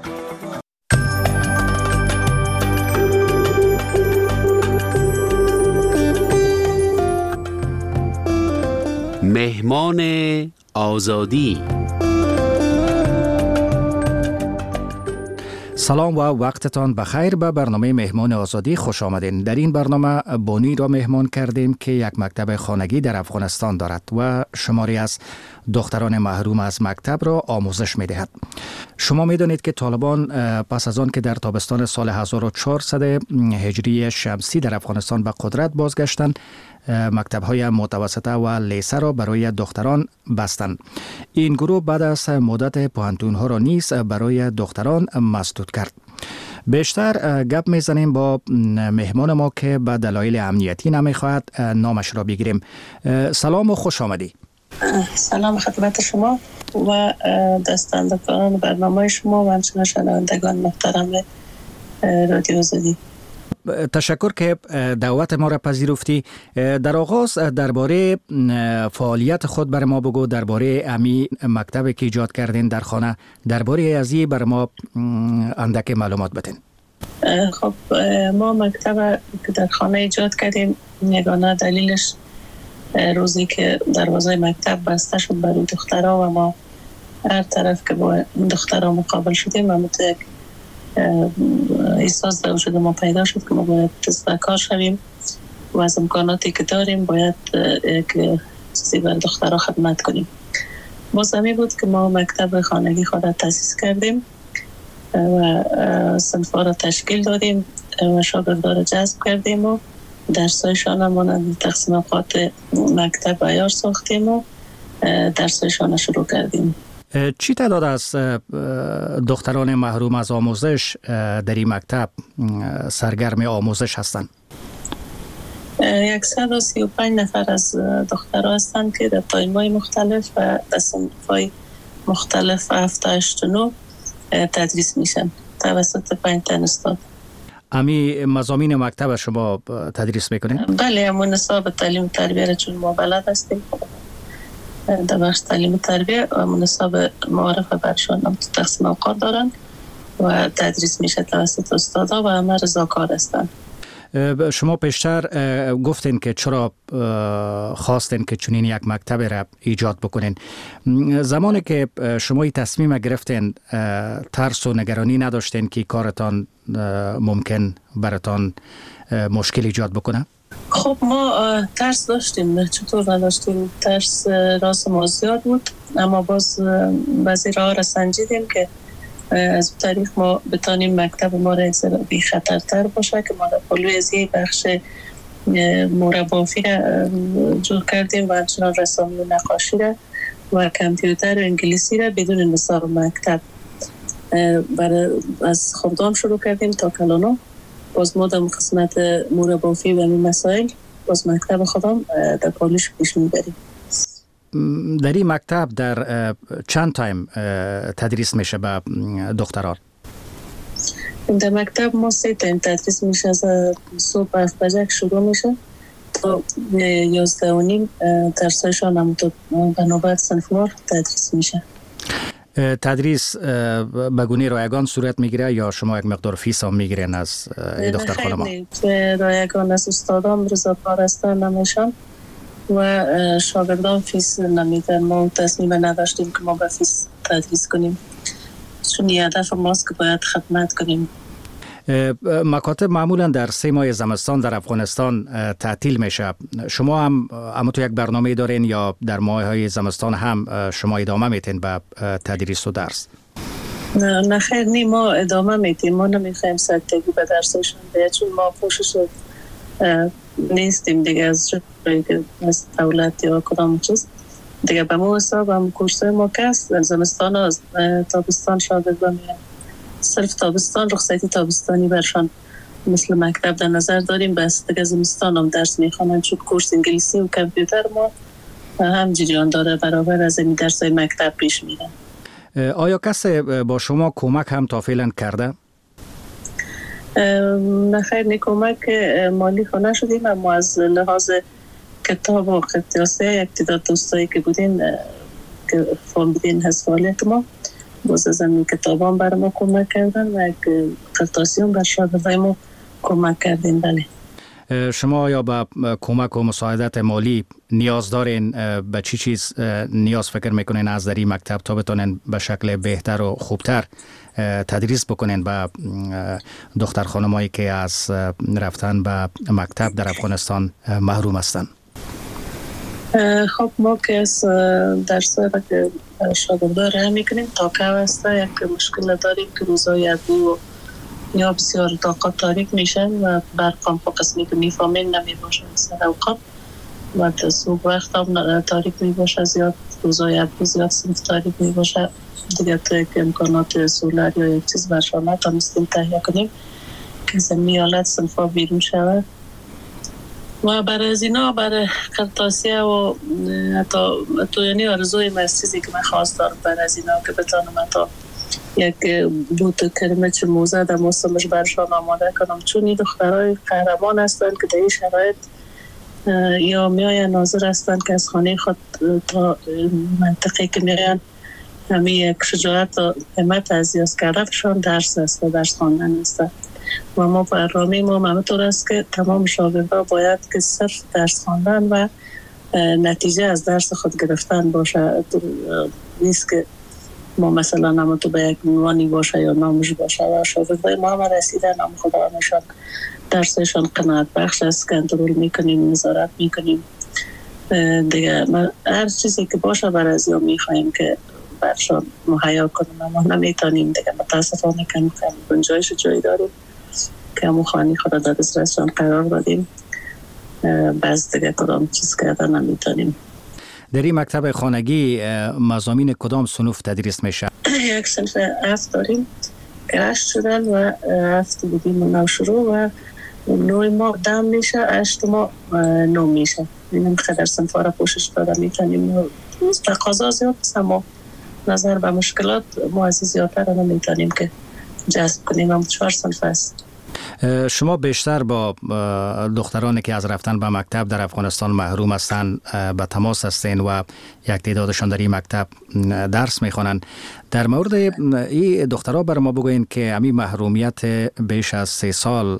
مهمان آزادی. سلام و وقتتان بخیر. به برنامه مهمان آزادی خوش آمدین. در این برنامه بانی را مهمان کردیم که یک مکتب خانگی در افغانستان دارد و شماری از دختران محروم از مکتب را آموزش می دهد. شما می دانید که طالبان پس از آن که در تابستان سال هزار و چهارصد هجری شمسی در افغانستان به قدرت بازگشتند، مکتب‌های متوسطه و لیسه را برای دختران بستند. این گروه بعد از مدت پوهنتون‌ها را نیز برای دختران مسدود کرد. بیشتر گپ میزنیم با مهمان ما که به دلایل امنیتی نمیخواهد نامش را بگیریم. سلام و خوش آمدی. سلام خدمت شما و دستاندکاران برنامه شما و همچنین شنوندگان محترم رادیو آزادی. تشکر که دعوت ما را پذیرفتی. در آغاز درباره فعالیت خود بر ما بگو، درباره امی مکتبی که ایجاد کردین در خانه، درباره ازی بر ما اندک معلومات بدین. خب ما مکتب که در خانه ایجاد کردیم، یگانه دلیلش روزی که دروازه مکتب بسته شد برای دخترها و ما هر طرف که با دخترها مقابل شدیم و متوجه احساس در وجود ما پیدا شد که ما باید دست به کار شویم و از امکاناتی که داریم باید یک چیزی بر دخترها خدمت کنیم. بازمی بود که ما مکتب خانگی خود را تأسیس کردیم و صنف‌ها را تشکیل دادیم و شاگردان را جذب کردیم و درسایشان را مانند تقسیم اوقات مکتب عیار ساختیم و درسایشان را شروع کردیم. چی تعداد از دختران محروم از آموزش در این مکتب سرگرم آموزش هستند؟ صد و سی و پنج نفر از دخترها هستند که در تایم‌های مختلف و در صنف‌های مختلف هفت هشت و نه تدریس میشن توسط پنج تن استاد. امی مضامین مکتب شما تدریس میکنید؟ بله، همون نصاب تعلیم تربیه را چون ما بلد هستیم در بخش تعلیم تربیه و منصب معارف برشان هم تقسیم اوقات دارن و تدریس میشه توسط استادا و همه رضاکار هستن. شما پیشتر گفتین که چرا خواستین که چنین یک مکتب را ایجاد بکنین. زمانی که شما این تصمیم گرفتین ترس و نگرانی نداشتین که کارتان ممکن براتان مشکل ایجاد بکنه؟ خب ما ترس داشتیم، چطور نداشتیم؟ ترس راست ما زیاد بود، اما باز بعضی راه را سنجیدیم که از طریق ما بتانیم مکتب ما را بی خطرتر باشه که ما را پلوی از یک بخش مربافی را جور کردیم و همچنان رسامی و نقاشی را و کامپیوتر و انگلیسی را بدون نصاب مکتب برای از خردام شروع کردیم تا کلانو. باز ما در قسمت مربافی و این مسائل باز مکتب خودم در پالیش پیش میبریم. در این مکتب در چند تایم تدریس میشه به دختران؟ در مکتب ما سه تایم تدریس میشه، از صبح هفت بجه شروع میشه تا یازده و نیم درسایشان هم تو به نوبت صنفوار تدریس میشه. تدریس به گونه رایگان صورت میگیره یا شما یک مقدار فیس هم میگیرین از دختر خانما؟ خیلی رایگان از استادان رضاکار هستن نمیشن و شاگردان فیس نمیدن. ما تصمیم نداشتیم که ما به فیس تدریس کنیم چون هدف ماست که باید خدمت کنیم. مکاتب معمولا در سه ماه زمستان در افغانستان تعطیل میشه. شما هم اما تو یک برنامه دارین یا در ماه های زمستان هم شما ادامه میتین به تدریس و درس؟ نه خیر، نی ما ادامه میتیم. ما نمیخوایم سرتگی به درسشون بیاد چون ما پوشش نیستیم دیگه از جایی که از دولت یا کدام چیز دیگه. به ما حساب هم کورسای ما که است زمستان از تابستان شاگردان میرن، صرف تابستان رخصتی تابستانی برشان مثل مکتب در نظر داریم، بس دیگه زمستان هم درس میخوانن چون کورس انگلیسی و کامپیوتر ما هم جریان داره برابر از این درسای مکتب پیش میرن. آیا کسی با شما کمک هم تا فعلا کرده؟ نه خیر، نه کمک مالی خونه شدیم، اما از لحاظ کتاب و قطعاسه یک تعداد دوستایی که بودین که فهمیدین از فعالیت ما باز از این کتاب هم برای ما کمک کردن و یک قطعاسی هم بر شاگردای ما کمک کردین. بله. شما آیا به کمک و مساعدت مالی نیاز دارین؟ به چی چیز نیاز فکر میکنین از در این مکتب تا بتونین به شکل بهتر و خوبتر تدریس بکنین به دختر خانمایی که از رفتن به مکتب در افغانستان محروم هستن؟ خب ما که از درسایی را که شاگردان راه میکنیم تا که هسته یک مشکل داریم که روزای ادبی یا بسیار طاقت تاریک میشن و برقام په قسمی که میفهمین نمی باشه سر اوقات و صبح وقت هم تاریک می باشه، زیاد روزای ادبی زیاد صنف تاریک می باشه دیگه. تو یک امکانات سولر یا یک چیز برشانه تا مستیم تهیه کنیم که زمینی حالت صنف ها بیرون شود و برای از اینا برای قرطاسیه و حتی تو یعنی آرزوی مسیزی که من خواست دارم برای از اینا که بتانم حتی یک بوت کلمه چه موزه در موسمش برشان آماده کنم، چون این دخترهای قهرمان هستند که در این شرایط یا میاین ناظر هستند که از خانه خود تا منطقه که میاین همه یک شجاعت و همت از یاز کردنشان درس است و درس خواندن است و ما برنامه ما همینطور است که تمام شاگردها باید که صرف درس خواندن و نتیجه از درس خود گرفتن باشه. نیست که ما مثلا نام تو به یک عنوانی باشه یا نامش باشه و شاگردای ما هم رسیدن نام خدا نشان درسشان قناعت بخش است، کنترل میکنیم، نظارت میکنیم دیگه. هر چیزی که باشه بر از یا میخواییم که برشان مهیا کنیم اما نمیتونیم دیگه. متاسفانه کم کم گنجایش جایی داریم که همون خانی خدا در دسترسشان قرار دادیم، بعض دیگه کدام چیز کردن نمیتونیم. در این مکتب خانگی مضامین کدام صنف تدریس میشه؟ یک صنف هفت داریم که هشت شدن و هفت بودیم نو شروع و نوی ما دم میشه، هشت ما نو میشه. اینم که در صنف ها را پوشش داده میتونیم. تقاضا زیاد است اما نظر به مشکلات ما از زیادتر را نمیتونیم که جذب کنیم. هم چهار صنف است. شما بیشتر با دخترانی که از رفتن به مکتب در افغانستان محروم هستند به تماس هستین و یک تعدادشان در این مکتب درس میخوانند. در مورد این دخترها بر ما بگوین که همین محرومیت بیش از سه سال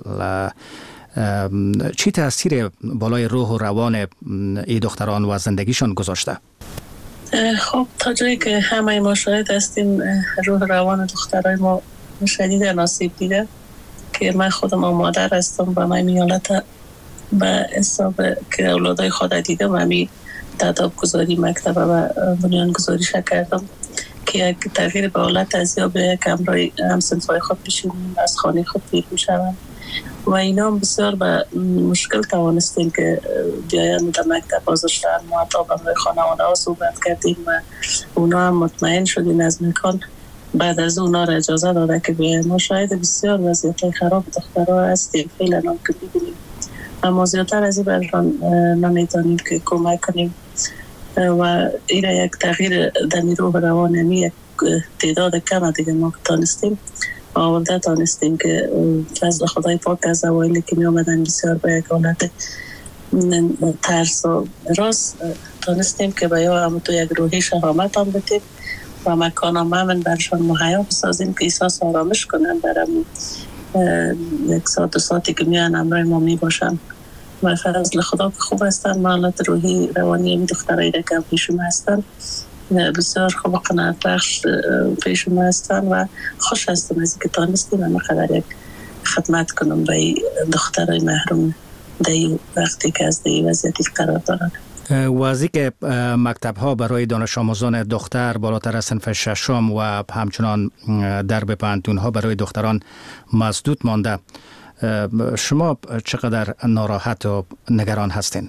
چی تاثیر بالای روح و روان این دختران و زندگیشان گذاشته؟ خب تا جایی که همه ما شاهد هستیم روح روان دخترای ما شدید آسیب دیده که من خودم مادر هستم و من میالت به حساب که اولادای خود دیدم و می تداب گذاری مکتب و بنیان گذاریش کردم که یک تغییر به حالت از یا به یک امرای همسنفای خود بشونیم از خانه خود بیرون شوند و اینا هم بسیار به مشکل توانستیم که بیاین در مکتب بازشتن. ما حتی به خانواده ها صحبت کردیم و اونا هم مطمئن شدیم از مکان بعد از اونا را اجازه داده که بیایم. ما شاید بسیار وضعیت خراب دخترها هستیم فعلا هم که ببینیم اما زیادتر از این برشان نمیتونیم که کمک کنیم و این یک تغییر در نیروی روانی یک تعداد کم دیگه ما تانستیم و آورده تانستیم که فضل خدای پاک از اوایلی که می آمدن بسیار به یک حالت ترس و راست تانستیم که به یا هم تو یک روحی شهامت هم بتیم و مکان هم همین برشان مهیا بسازیم که احساس آرامش کنن برم یک ساعت دو ساعتی که میان امرای ما می باشن و فضل خدا که خوب هستن. معلومات روحی روانی این دخترایی را که پیشون هستن بسیار خوب قناعت بخش پیشون هستن و خوش هستم از اینکه تانستیم اما قدر یک خدمت کنم به دخترای محروم در وقتی که از در وضعیتی قرار دارن. وضعی که مکتب ها برای دانش آموزان دختر بالاتر از صنف ششم و همچنان درب پانتون ها برای دختران مسدود مانده، شما چقدر ناراحت و نگران هستین؟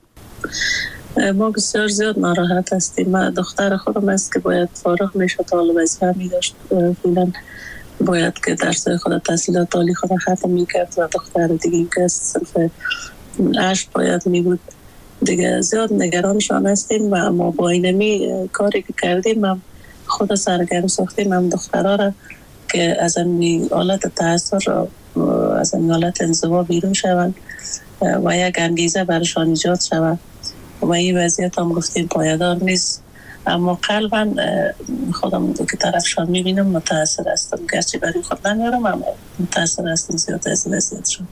ما بسیار زیاد ناراحت هستیم. ما دختر خودم است که باید فارغ میشد، طالب وظیفه می داشت، فعلا باید که درسای خود تحصیلات عالی خود ختم میکرد و دختر دیگه که صرف عشق باید می بود. دیگه زیاد نگرانشان هستیم و ما با اینمی کاری که کردیم هم خود سرگرم ساختیم هم دخترها را که از این حالت تأثیر از این حالت انزوا بیرون شوند و یک انگیزه برشان ایجاد شود و این وضعیت هم گفتیم پایدار نیست، اما قلبا خودم که طرفشان میبینم متأثر هستم، گرچه برای خود نمیارم اما متأثر هستم زیاد از وضعیتشون.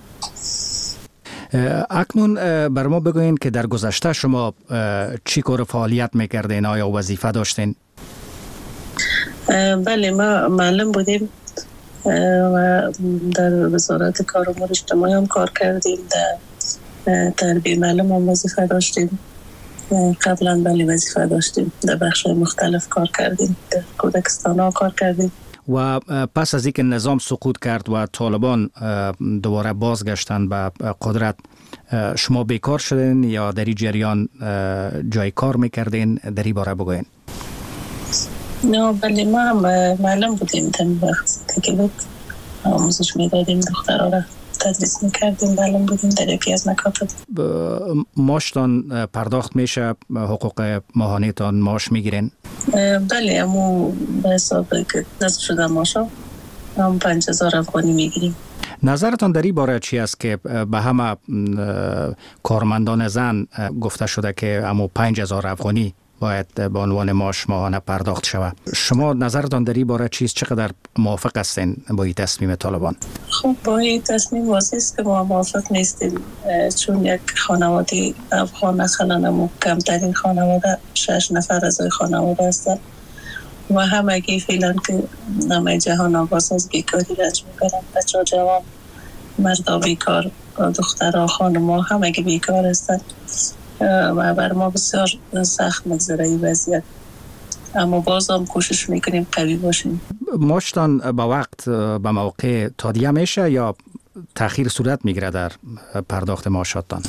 اکنون بر ما بگوین که در گذشته شما چی کار فعالیت میکردین؟ آیا وظیفه داشتین؟ بله، ما معلم بودیم و در وزارت کار امور اجتماعی هم کار کردیم، در تربیه معلم هم وظیفه داشتیم، قبلا بله وظیفه داشتیم، در بخش مختلف کار کردیم، در کودکستان ها کار کردیم. و پس از اینکه نظام سقوط کرد و طالبان دوباره بازگشتن به قدرت، شما بیکار شدین یا در این جریان جای کار میکردین؟ در این باره بگوین. نه بله، ما هم معلم بودیم، تم وقت که بود آموزش میدادیم، دخترها را تدریس میکردیم، معلم بودیم در یکی از مکاتب. ماشتان پرداخت میشه؟ حقوق ماهانه تان ماش میگیرین؟ بله، امو به حساب که نصب شده ماشا هم پنج هزار افغانی میگیریم. نظرتان در این باره چی است که به همه کارمندان زن گفته شده که امو پنج هزار افغانی باید به عنوان معاش ماهانه پرداخت شود؟ شما نظرتان در این باره چیست؟ چقدر موافق هستین با این تصمیم طالبان؟ خب با این تصمیم واضح است که ما موافق نیستیم، چون یک خانواده افغان مثلا کمترین خانواده شش نفر از خانواده هستند و همگی فعلا که نام جهان آغاز از بیکاری رنج میبرند، بچه ها جوان، مردا بیکار، دخترها، خانم‌ها همگی بیکار هستند و بر ما بسیار سخت میگذره این وضعیت، اما باز هم کوشش میکنیم قوی باشیم. ماشتان به وقت به موقع تادیه میشه یا تأخیر صورت میگیره در پرداخت معاشاتتان؟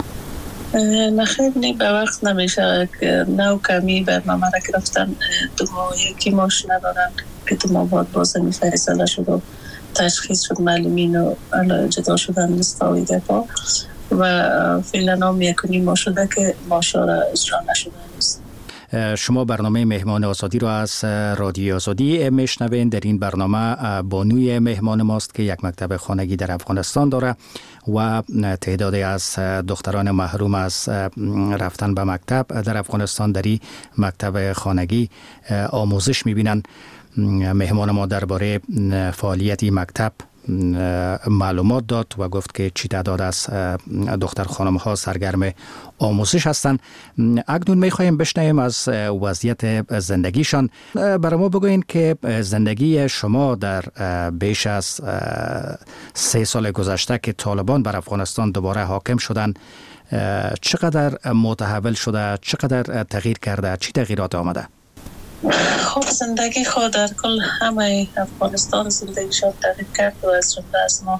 نخیر نی به وقت نمیشه، نو کمی برنامه را گرفتن، دو ماه یکی ماش ندارن که دو ماه بعد باز می فیصله شد و تشخیص شد معلمین و جدا شدن لستاوی دفاع و فعلا هم یکنی ما شده که ماشا را اجرا نشده نیست. شما برنامه مهمان آزادی را از رادیو آزادی میشنوین. در این برنامه بانوی مهمان ماست که یک مکتب خانگی در افغانستان داره و تعدادی از دختران محروم از رفتن به مکتب در افغانستان در این مکتب خانگی آموزش میبینن. مهمان ما درباره فعالیت مکتب معلومات داد و گفت که چی تعداد از دختر خانم ها سرگرم آموزش هستند. اکنون میخواهیم بشنویم از وضعیت زندگیشان. برای ما بگوین که زندگی شما در بیش از سه سال گذشته که طالبان بر افغانستان دوباره حاکم شدن چقدر متحول شده، چقدر تغییر کرده، چی تغییرات آمده؟ خب زندگی خود در کل همه افغانستان زندگی شد تغییر کرد و از جمله از ما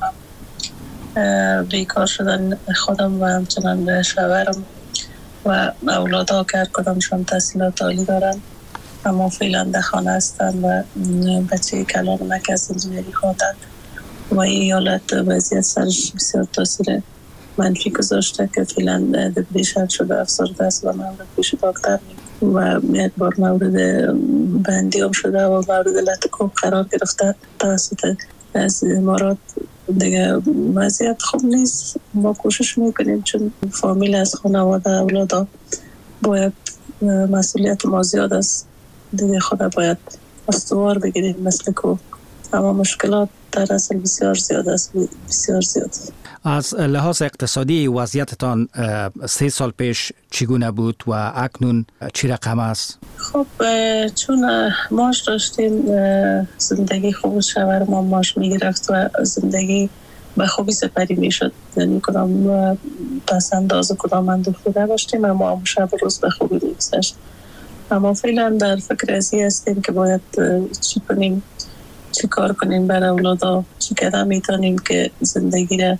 هم بیکار شدن خودم و همچنان شوهرم و اولادها که هر کدامشان تحصیلات عالی دارن اما فعلا در خانه هستن و بچه کلان مکس انجینری خواندن و این حالت وضعیت سرش بسیار تاثیر منفی گذاشته که فعلا دپریشن شده، افسرده است و مورد پیش دکتر و یک بار مورد بندی هم شده و مورد لطکوب قرار گرفته توسط از امارات. دیگه وضعیت خوب نیست. ما کوشش میکنیم چون فامیل از خانواده اولادا باید مسئولیت ما زیاد است، دیگه خدا باید استوار بگیریم مثل کو، اما مشکلات در اصل بسیار زیاد است، بسیار زیاد. از لحاظ اقتصادی وضعیتتان سه سال پیش چگونه بود و اکنون چی رقم است؟ خب چون ماش داشتیم زندگی خوب شوهر ما ماش میگرفت و زندگی به خوبی سپری میشد، یعنی کدام پس انداز کدام اندوخته داشتیم اما هم شب روز به خوبی میگذشت. اما فعلا در فکر ازی هستیم که باید چی کنیم، چی کار کنیم برای اولادا، چی قدم میتونیم که زندگی را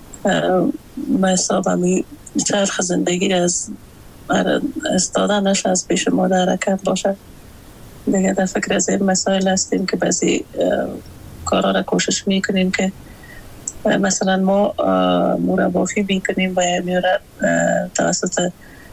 به حساب همی چرخ زندگی را از استادنش از پیش ما در حرکت باشد. دیگه در فکر از این مسائل هستیم که بعضی کارا را کوشش میکنیم که مثلا ما مربافی میکنیم و میاره توسط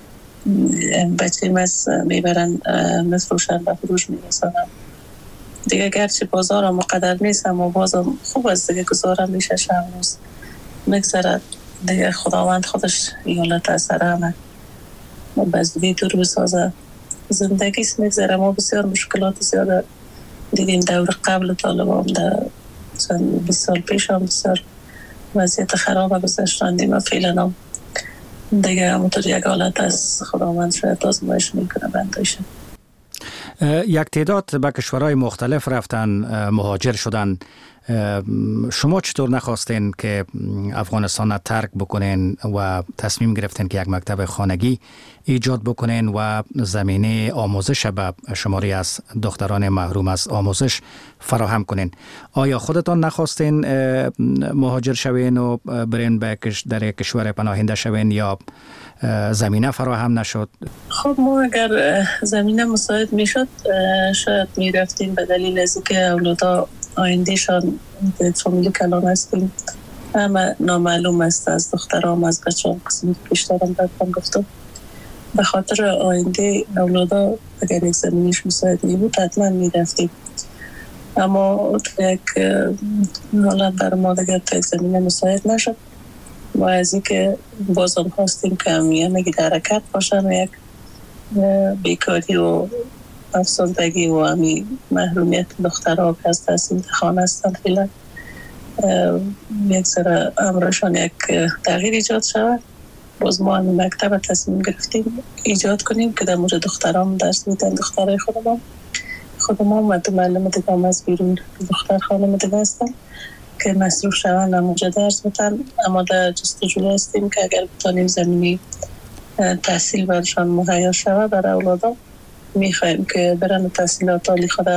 بچه مز میبرن مفروشن و فروش میرسانن. دیگه گرچه بازار هم مقدر نیست اما بازم خوب است دیگه گذارم میشه شب روز مگذرد دیگه. خداوند خودش یالت اثر همه بزدی دور بسازه زندگیست مگذره. ما بسیار مشکلات زیاده دیدیم دور قبل طالبان در چند بیست سال پیش هم بسیار وضعیت خراب گذاشتندیم و فعلا هم دیگه همونطور یک حالت از خداوند شاید آزمایش میکنه بندایشه. یک تعداد به کشورهای مختلف رفتن مهاجر شدن. شما چطور نخواستین که افغانستان را ترک بکنین و تصمیم گرفتین که یک مکتب خانگی ایجاد بکنین و زمینه آموزش به شماری از دختران محروم از آموزش فراهم کنین؟ آیا خودتان نخواستین مهاجر شوین و برین به در کشور پناهنده شوین یا زمینه فراهم نشد؟ خب ما اگر زمینه مساعد میشد شاید میرفتیم به دلیل از که اولادا آیندهشان فامیلی کلان هستیم اما نامعلوم است از دخترام از بچه هم قسمی پیشترم برکن گفتم به خاطر آینده اولادا اگر یک زمینش مساعد می بود حتما می رفتیم اما یک حالت بر ما دیگر تا یک زمینه مساعد نشد و از این که بازم خواستیم که همیه مگی در حرکت باشن و یک بیکاری و افسردگی و همی محرومیت دخترها که از تحصیل خانه هستن فیلن یک سر امرشان یک تغییر ایجاد شود. باز ما همی مکتب تصمیم گرفتیم ایجاد کنیم که در مورد دختران درس میدن دخترای خودمان خودمان و دو معلم دیگه هم از بیرون دختر خانم دیگه هستن که مصروف شوند همونجا درس میدن اما در جستجو هستیم که اگر بتانیم زمینی تحصیل برشان مهیا شود برای اولادا میخوایم که برن تحصیلات عالی خود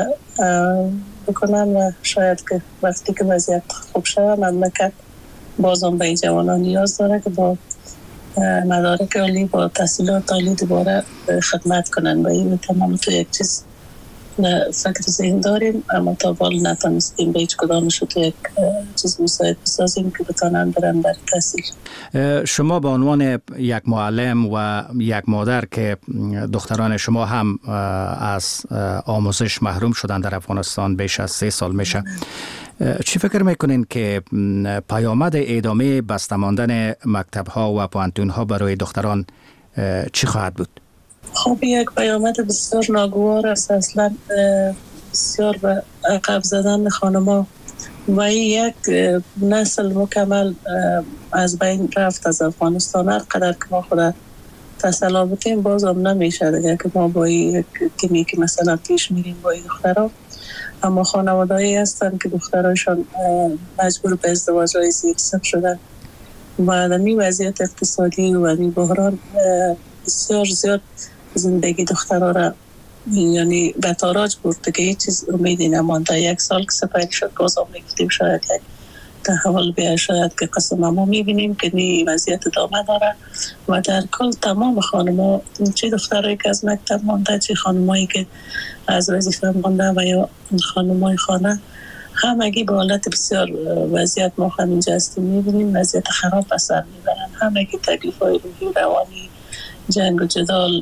بکنن و شاید که وقتی که وضعیت خوب شود مملکت بازم به این جوانان نیاز داره که با مدارک عالی با تحصیلات عالی دوباره خدمت کنن و این تمام تو یک چیز فکر ذهن داریم اما تا بال نتانستیم به هیچ کدامش تو یک چیز مساعد بسازیم که بتانن برن در تحصیل. شما به عنوان یک معلم و یک مادر که دختران شما هم از آموزش محروم شدن در افغانستان بیش از سه سال میشه، چی فکر میکنین که پیامد ادامه بسته ماندن مکتب ها و پوهنتون ها برای دختران چی خواهد بود؟ خب یک پیامد بسیار ناگوار است اصلا بسیار به عقب زدن خانما و این یک نسل مکمل از بین رفت از افغانستان. هر قدر که ما خود تسلا بتیم بازم نمیشه دیگه که ما با یک تیمی که مثلا پیش میریم با این دخترها اما خانوادهایی هستن که دخترایشان مجبور به ازدواج های زیر سن شدن و دمی وضعیت اقتصادی و دمی بحران بسیار زیاد زندگی دخترها را یعنی به تاراج برده که هیچ چیز امیدی نمانده. یک سال که سپری شد بازم میگفتیم شاید یک تحول بیاید شاید که قسم ما میبینیم که نی وضعیت ادامه داره و در کل تمام خانم‌ها چه دخترایی که از مکتب مانده چه خانمایی که از وظیفه مانده و یا خانمای خانه همگی به حالت بسیار وضعیت ما همینجا هستیم میبینیم وضعیت خراب به سر میبرن. همگی تکلیف‌های روحی روانی جنگ و جدال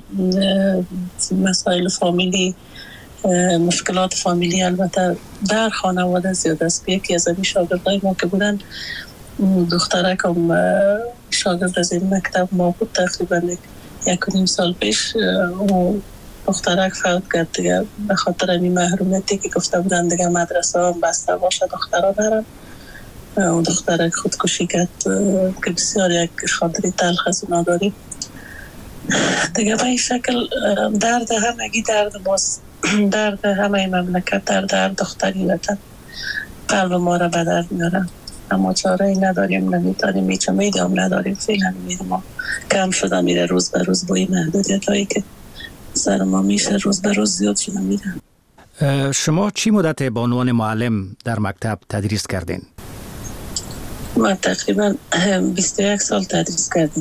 مسائل فامیلی مشکلات فامیلی البته در خانواده زیاد است. یکی از این شاگردای ما که بودن دخترک هم شاگرد از این مکتب ما بود تقریبا یک و نیم سال پیش و دخترک فوت کرد دیگه به خاطر این محرومیتی که گفته بودن دیگه مدرسه هم بسته باشه دخترها برن و دخترک خودکشی کرد که بسیار یک خاطری تلخ از اونا داریم دیگه. به این شکل درد همگی درد ماست، درد همه مملکت، درد هر دختری وطن قلب ما را به درد میارن اما چاره ای نداریم نمیتونیم هیچ امیدی هم نداریم. فعلا امید ما کم شده میره روز به روز با این محدودیت هایی که سر ما میشه روز به روز زیاد شده میره. شما چی مدت به عنوان معلم در مکتب تدریس کردین؟ ما تقریبا بیست و یک سال تدریس کردیم.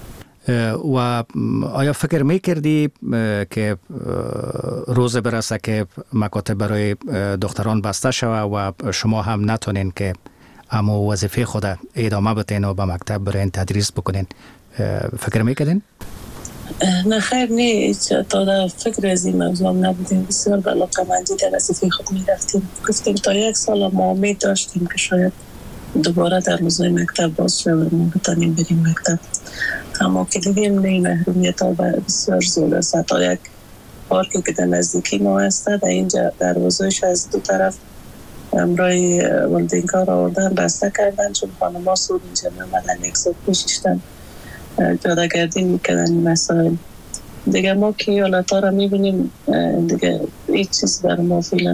و آیا فکر میکردی که روز برسه که مکاتب برای دختران بسته شود و شما هم نتونین که اما وظیفه خود ادامه بدین و به مکتب برین تدریس بکنین، فکر میکردین؟ نه خیر، نه تا در فکر از این موضوع نبودیم. بسیار به علاقه‌مندی در وظیفه خود میرفتیم. گفتیم تا یک سال ما امید داشتیم که شاید دوباره در روزهای مکتب باز شود ما بتانیم بریم مکتب. اما که دیدیم نه، محرومیت ها بسیار زیاد است. تا یک پارکی که در نزدیکی ما هست در اینجا دروازه‌اش از دو طرف امرای والدین کار آوردن بسته کردن، چون خانم‌ها سود اینجا نمیدن، یک سال پیششتن جاده گردی میکنن این مسائل دیگه. ما که ایالت ها را میبینیم دیگه هیچ چیز بر ما فعلا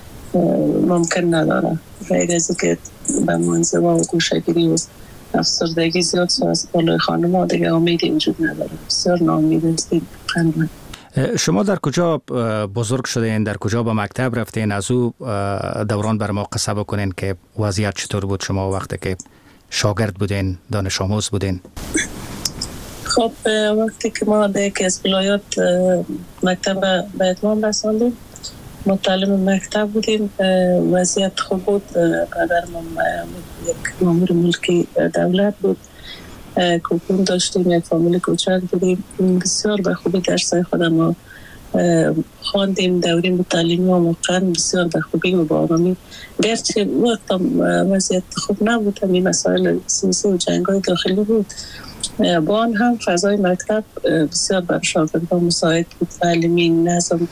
ممکن نداره غیر از که به منزوا و گوشه‌گیری و افسردگی زیاد شد از بالای خانم ها، دیگه امیدی وجود نداره. بسیار ناامید هستیم. شما در کجا بزرگ شدین؟ در کجا به مکتب رفتین؟ از او دوران بر ما قصه بکنین که وضعیت چطور بود شما وقتی که شاگرد بودین، دانش آموز بودین؟ خب وقتی که ما در یکی از ولایات مکتب به اتمام رساندیم، متعلم مکتب بودیم، وضعیت خوب بود. پدر یک مامور ملکی دولت بود، کوپون داشتیم، یک فامیل کوچک بودیم. بسیار به خوبی درسای خودم ما خواندیم. دوریم تعلیمی و موقعا بسیار به خوبی و با آرامی، گرچه وقتا وضعیت خوب نبود، همین مسائل سیاسی و جنگ‌های داخلی بود، با آن هم فضای مکتب بسیار بر شاگردان مساعد بود. تعلیمی، نظم،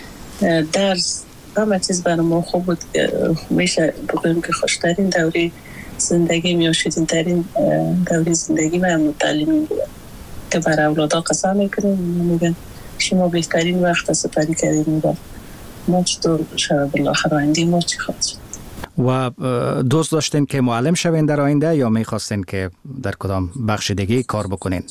درس، همه چیز برای ما خوب بود. میشه بگویم که خوشترین دوره زندگی یا شیرین‌ترین دوره زندگی من تعلیمی بود که برای اولادا قسم میکنیم، میگن شما بهترین وقت سپری کردیم و ما چطور شب بالاخره آینده ما چی خواهد شد. و دوست داشتین که معلم شوین در آینده یا میخواستین که در کدام بخش دیگه کار بکنین؟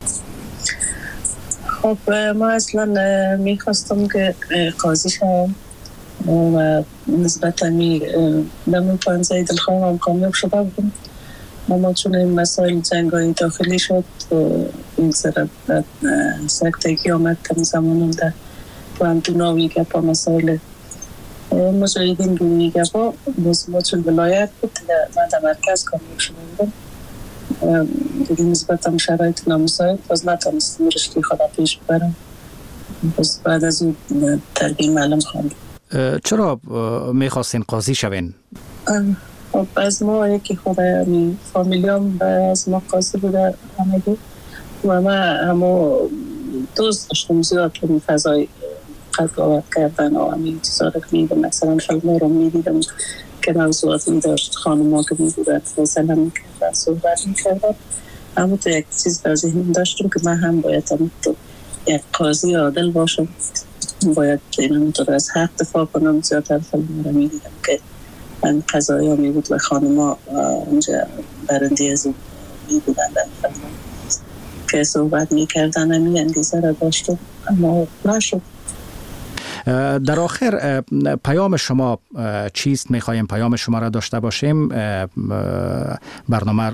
خب ما اصلا میخواستم که قاضی شوم و نسبتا می دمون پانزه دلخواهم هم کامیاب شده بودم. اما چون این مسائل جنگای داخلی شد این سر سکتگی آمد کم زمانم در باندونا و گپا مسائل مجاهدین روی گپا باز ما چون ولایت بود من در مرکز کامیاب شده بودم دیگه نسبتا شرایط نامساعد باز نتانستم رشته خدا پیش ببرم. باز بعد از اون تربیه معلم خواندم. چرا میخواستین قاضی شوین؟ خب از ما یکی خود فامیلیام از ما قاضی بوده همگی و ما همه دوست داشتم زیاد که این فضای قضاوت کردن و همین چیزا رو میدم. مثلا فیلم رو میدیدم که موضوعات می داشت، خانم ها که می بودن فیصله میکردن، صحبت میکردن. اما تو یک چیز در ذهنم داشتم که من هم باید هم یک قاضی عادل باشم، باید اینطور از حق دفاع کنم. زیادتر فیلم رو می دیدم که من قضایی ها می بود و خانم ها اونجا برنده از اون می بودن در فیلم که صحبت می کردن. همین انگیزه را داشتم اما نشد. در آخر پیام شما چیست؟ میخوایم پیام شما را داشته باشیم. برنامه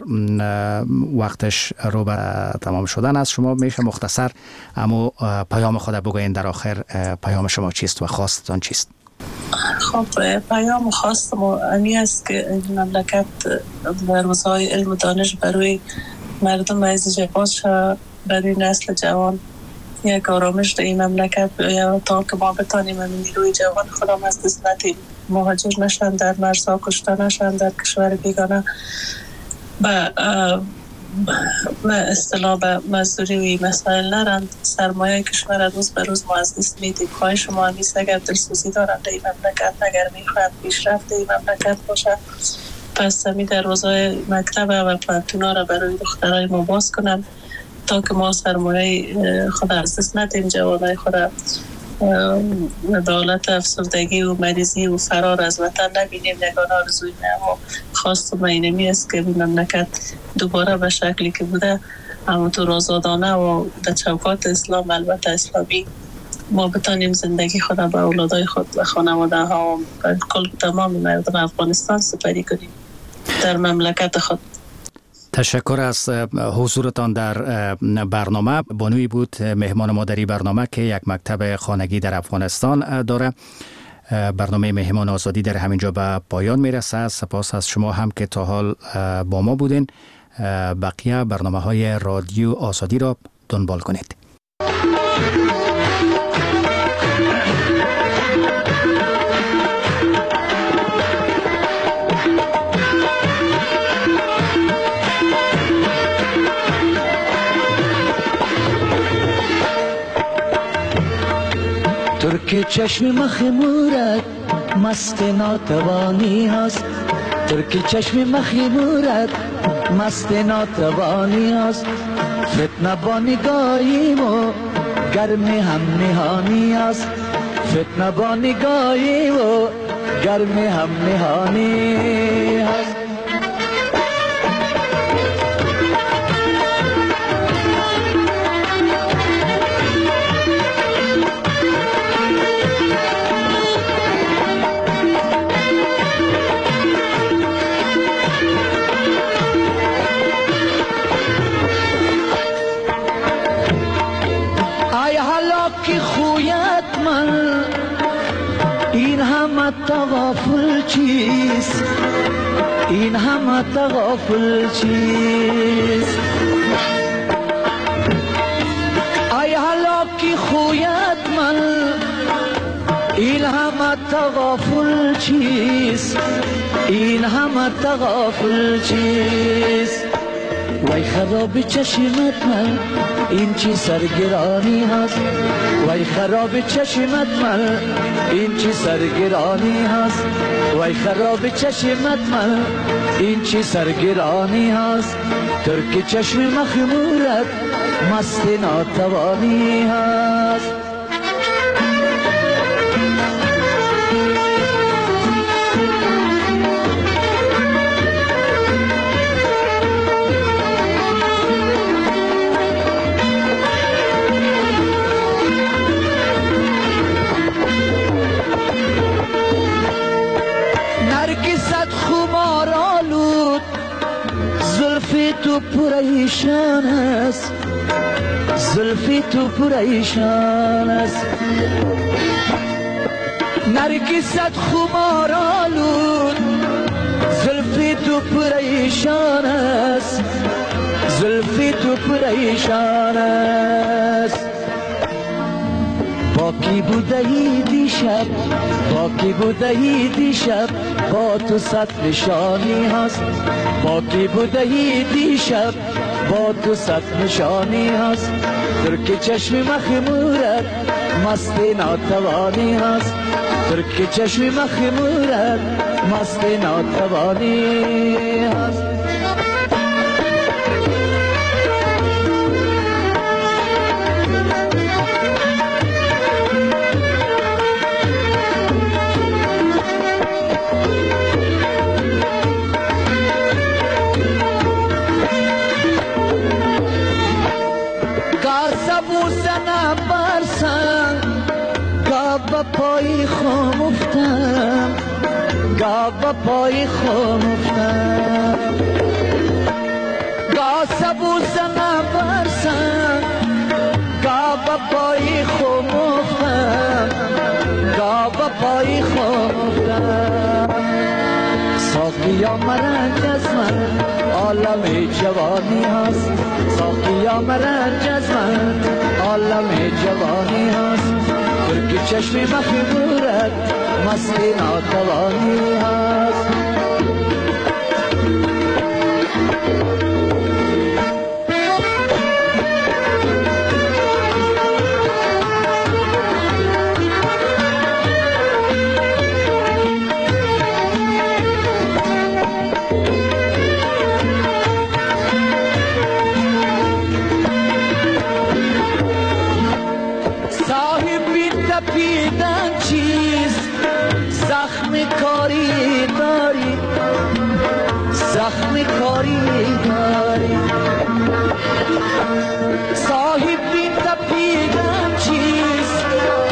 وقتش رو به تمام شدن است. شما میشه مختصر اما پیام خود بگوین در آخر پیام شما چیست و خواستتان چیست؟ خب پیام خواست ما امی است که این مملکت دروازه‌های علم و دانش برای مردم عزیز باز شود، برای نسل جوان یک آرامش در این مملکت یا تا که ما بتانیم همین نیروی جوان خودم از دست ندیم، مهاجر نشن، در مرزها کشته نشن، در کشور بیگانه و به اصطلاح به مزدوری و این مسائل نرند. سرمایه کشور روز به روز ما از دست میدیم. خواهی شما همیست اگر دلسوزی دارند در این مملکت، اگر میخواهد پیشرفت در این مملکت باشه، پس همی در روزهای مکتب و پانتونا را برای دخترای ما باز کنند تا که ما سرمایه خود از دست ندیم، جوانای خود به حالت افسردگی و مریضی و فرار از وطن نبینیم. یگان آرزوی ما و خواست ما اینمی است که این مملکت دوباره به شکلی که بوده همونطور آزادانه و در چوکات اسلام، البته اسلامی ما بتانیم زندگی خود به اولادای خود و خانواده ها و کل تمام مردم افغانستان سپری کنیم در مملکت خود. تشکر از حضورتان در برنامه. بانوی بود مهمان ما در این برنامه که یک مکتب خانگی در افغانستان داره. برنامه مهمان آزادی در همینجا به پایان میرسه. سپاس از شما هم که تا حال با ما بودین. بقیه برنامه های رادیو آزادی را دنبال کنید. ترک چشم مخمورت مست ناتوانی هست، ترک چشم مخمورت مست ناتوانی هست، فتنه با نگاهیم و گرم هم نهانی هست، فتنه با نگاهیم و گرم هم نهانی هست. این همه تغافل چیست، این همه تغافل چیست، ای هلاکی خویت من، این همه تغافل چیست، این همه تغافل چیست، وای خراب چشمت من این چی سرگرانی هست، وای خراب چشمت من این چی سرگرانی هست، وای خراب چشمت من این چی سرگرانی هست، ترک چشم مخمورت مست ناتوانی هست. تو پریشان است، زلفی تو پریشان است، نرگست خمار آلود، زلفی تو پریشان است، زلفی تو پریشان است، با کی بودهی دیشب، با کی بودهی دیشب، با تو صد نشانی هست، با کی بودهی دیشب، با تو صد نشانی هست، ترک چشم مخمورت مست ناتوانی هست، ترک چشم مخمورت مست ناتوانی هست. پای خم افتم، گاه با پای خم افتم، گاه سبوز نبرسم، گاه با پای خم افتم، گاه با پای خم افتم، ساقیا مرنج از من عالم جوانی هست، ساقیا مرنج از من عالم جوانی هست، ترک چشم مخمورت مست ناتوانی هست. کاری داری، زخم کاری داری، صاحب بین تپیدن چیست،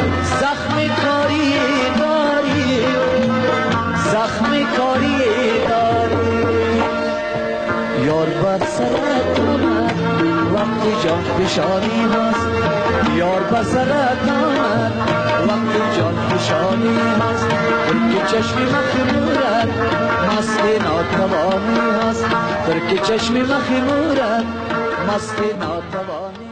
سرت آمد وقتی جان فشانی هست یار به سرت آمد وقتی جان فشانی هست ترک چشم مخمورت مست ناتوانی هست ترک چشم مخمورت مست ناتوانی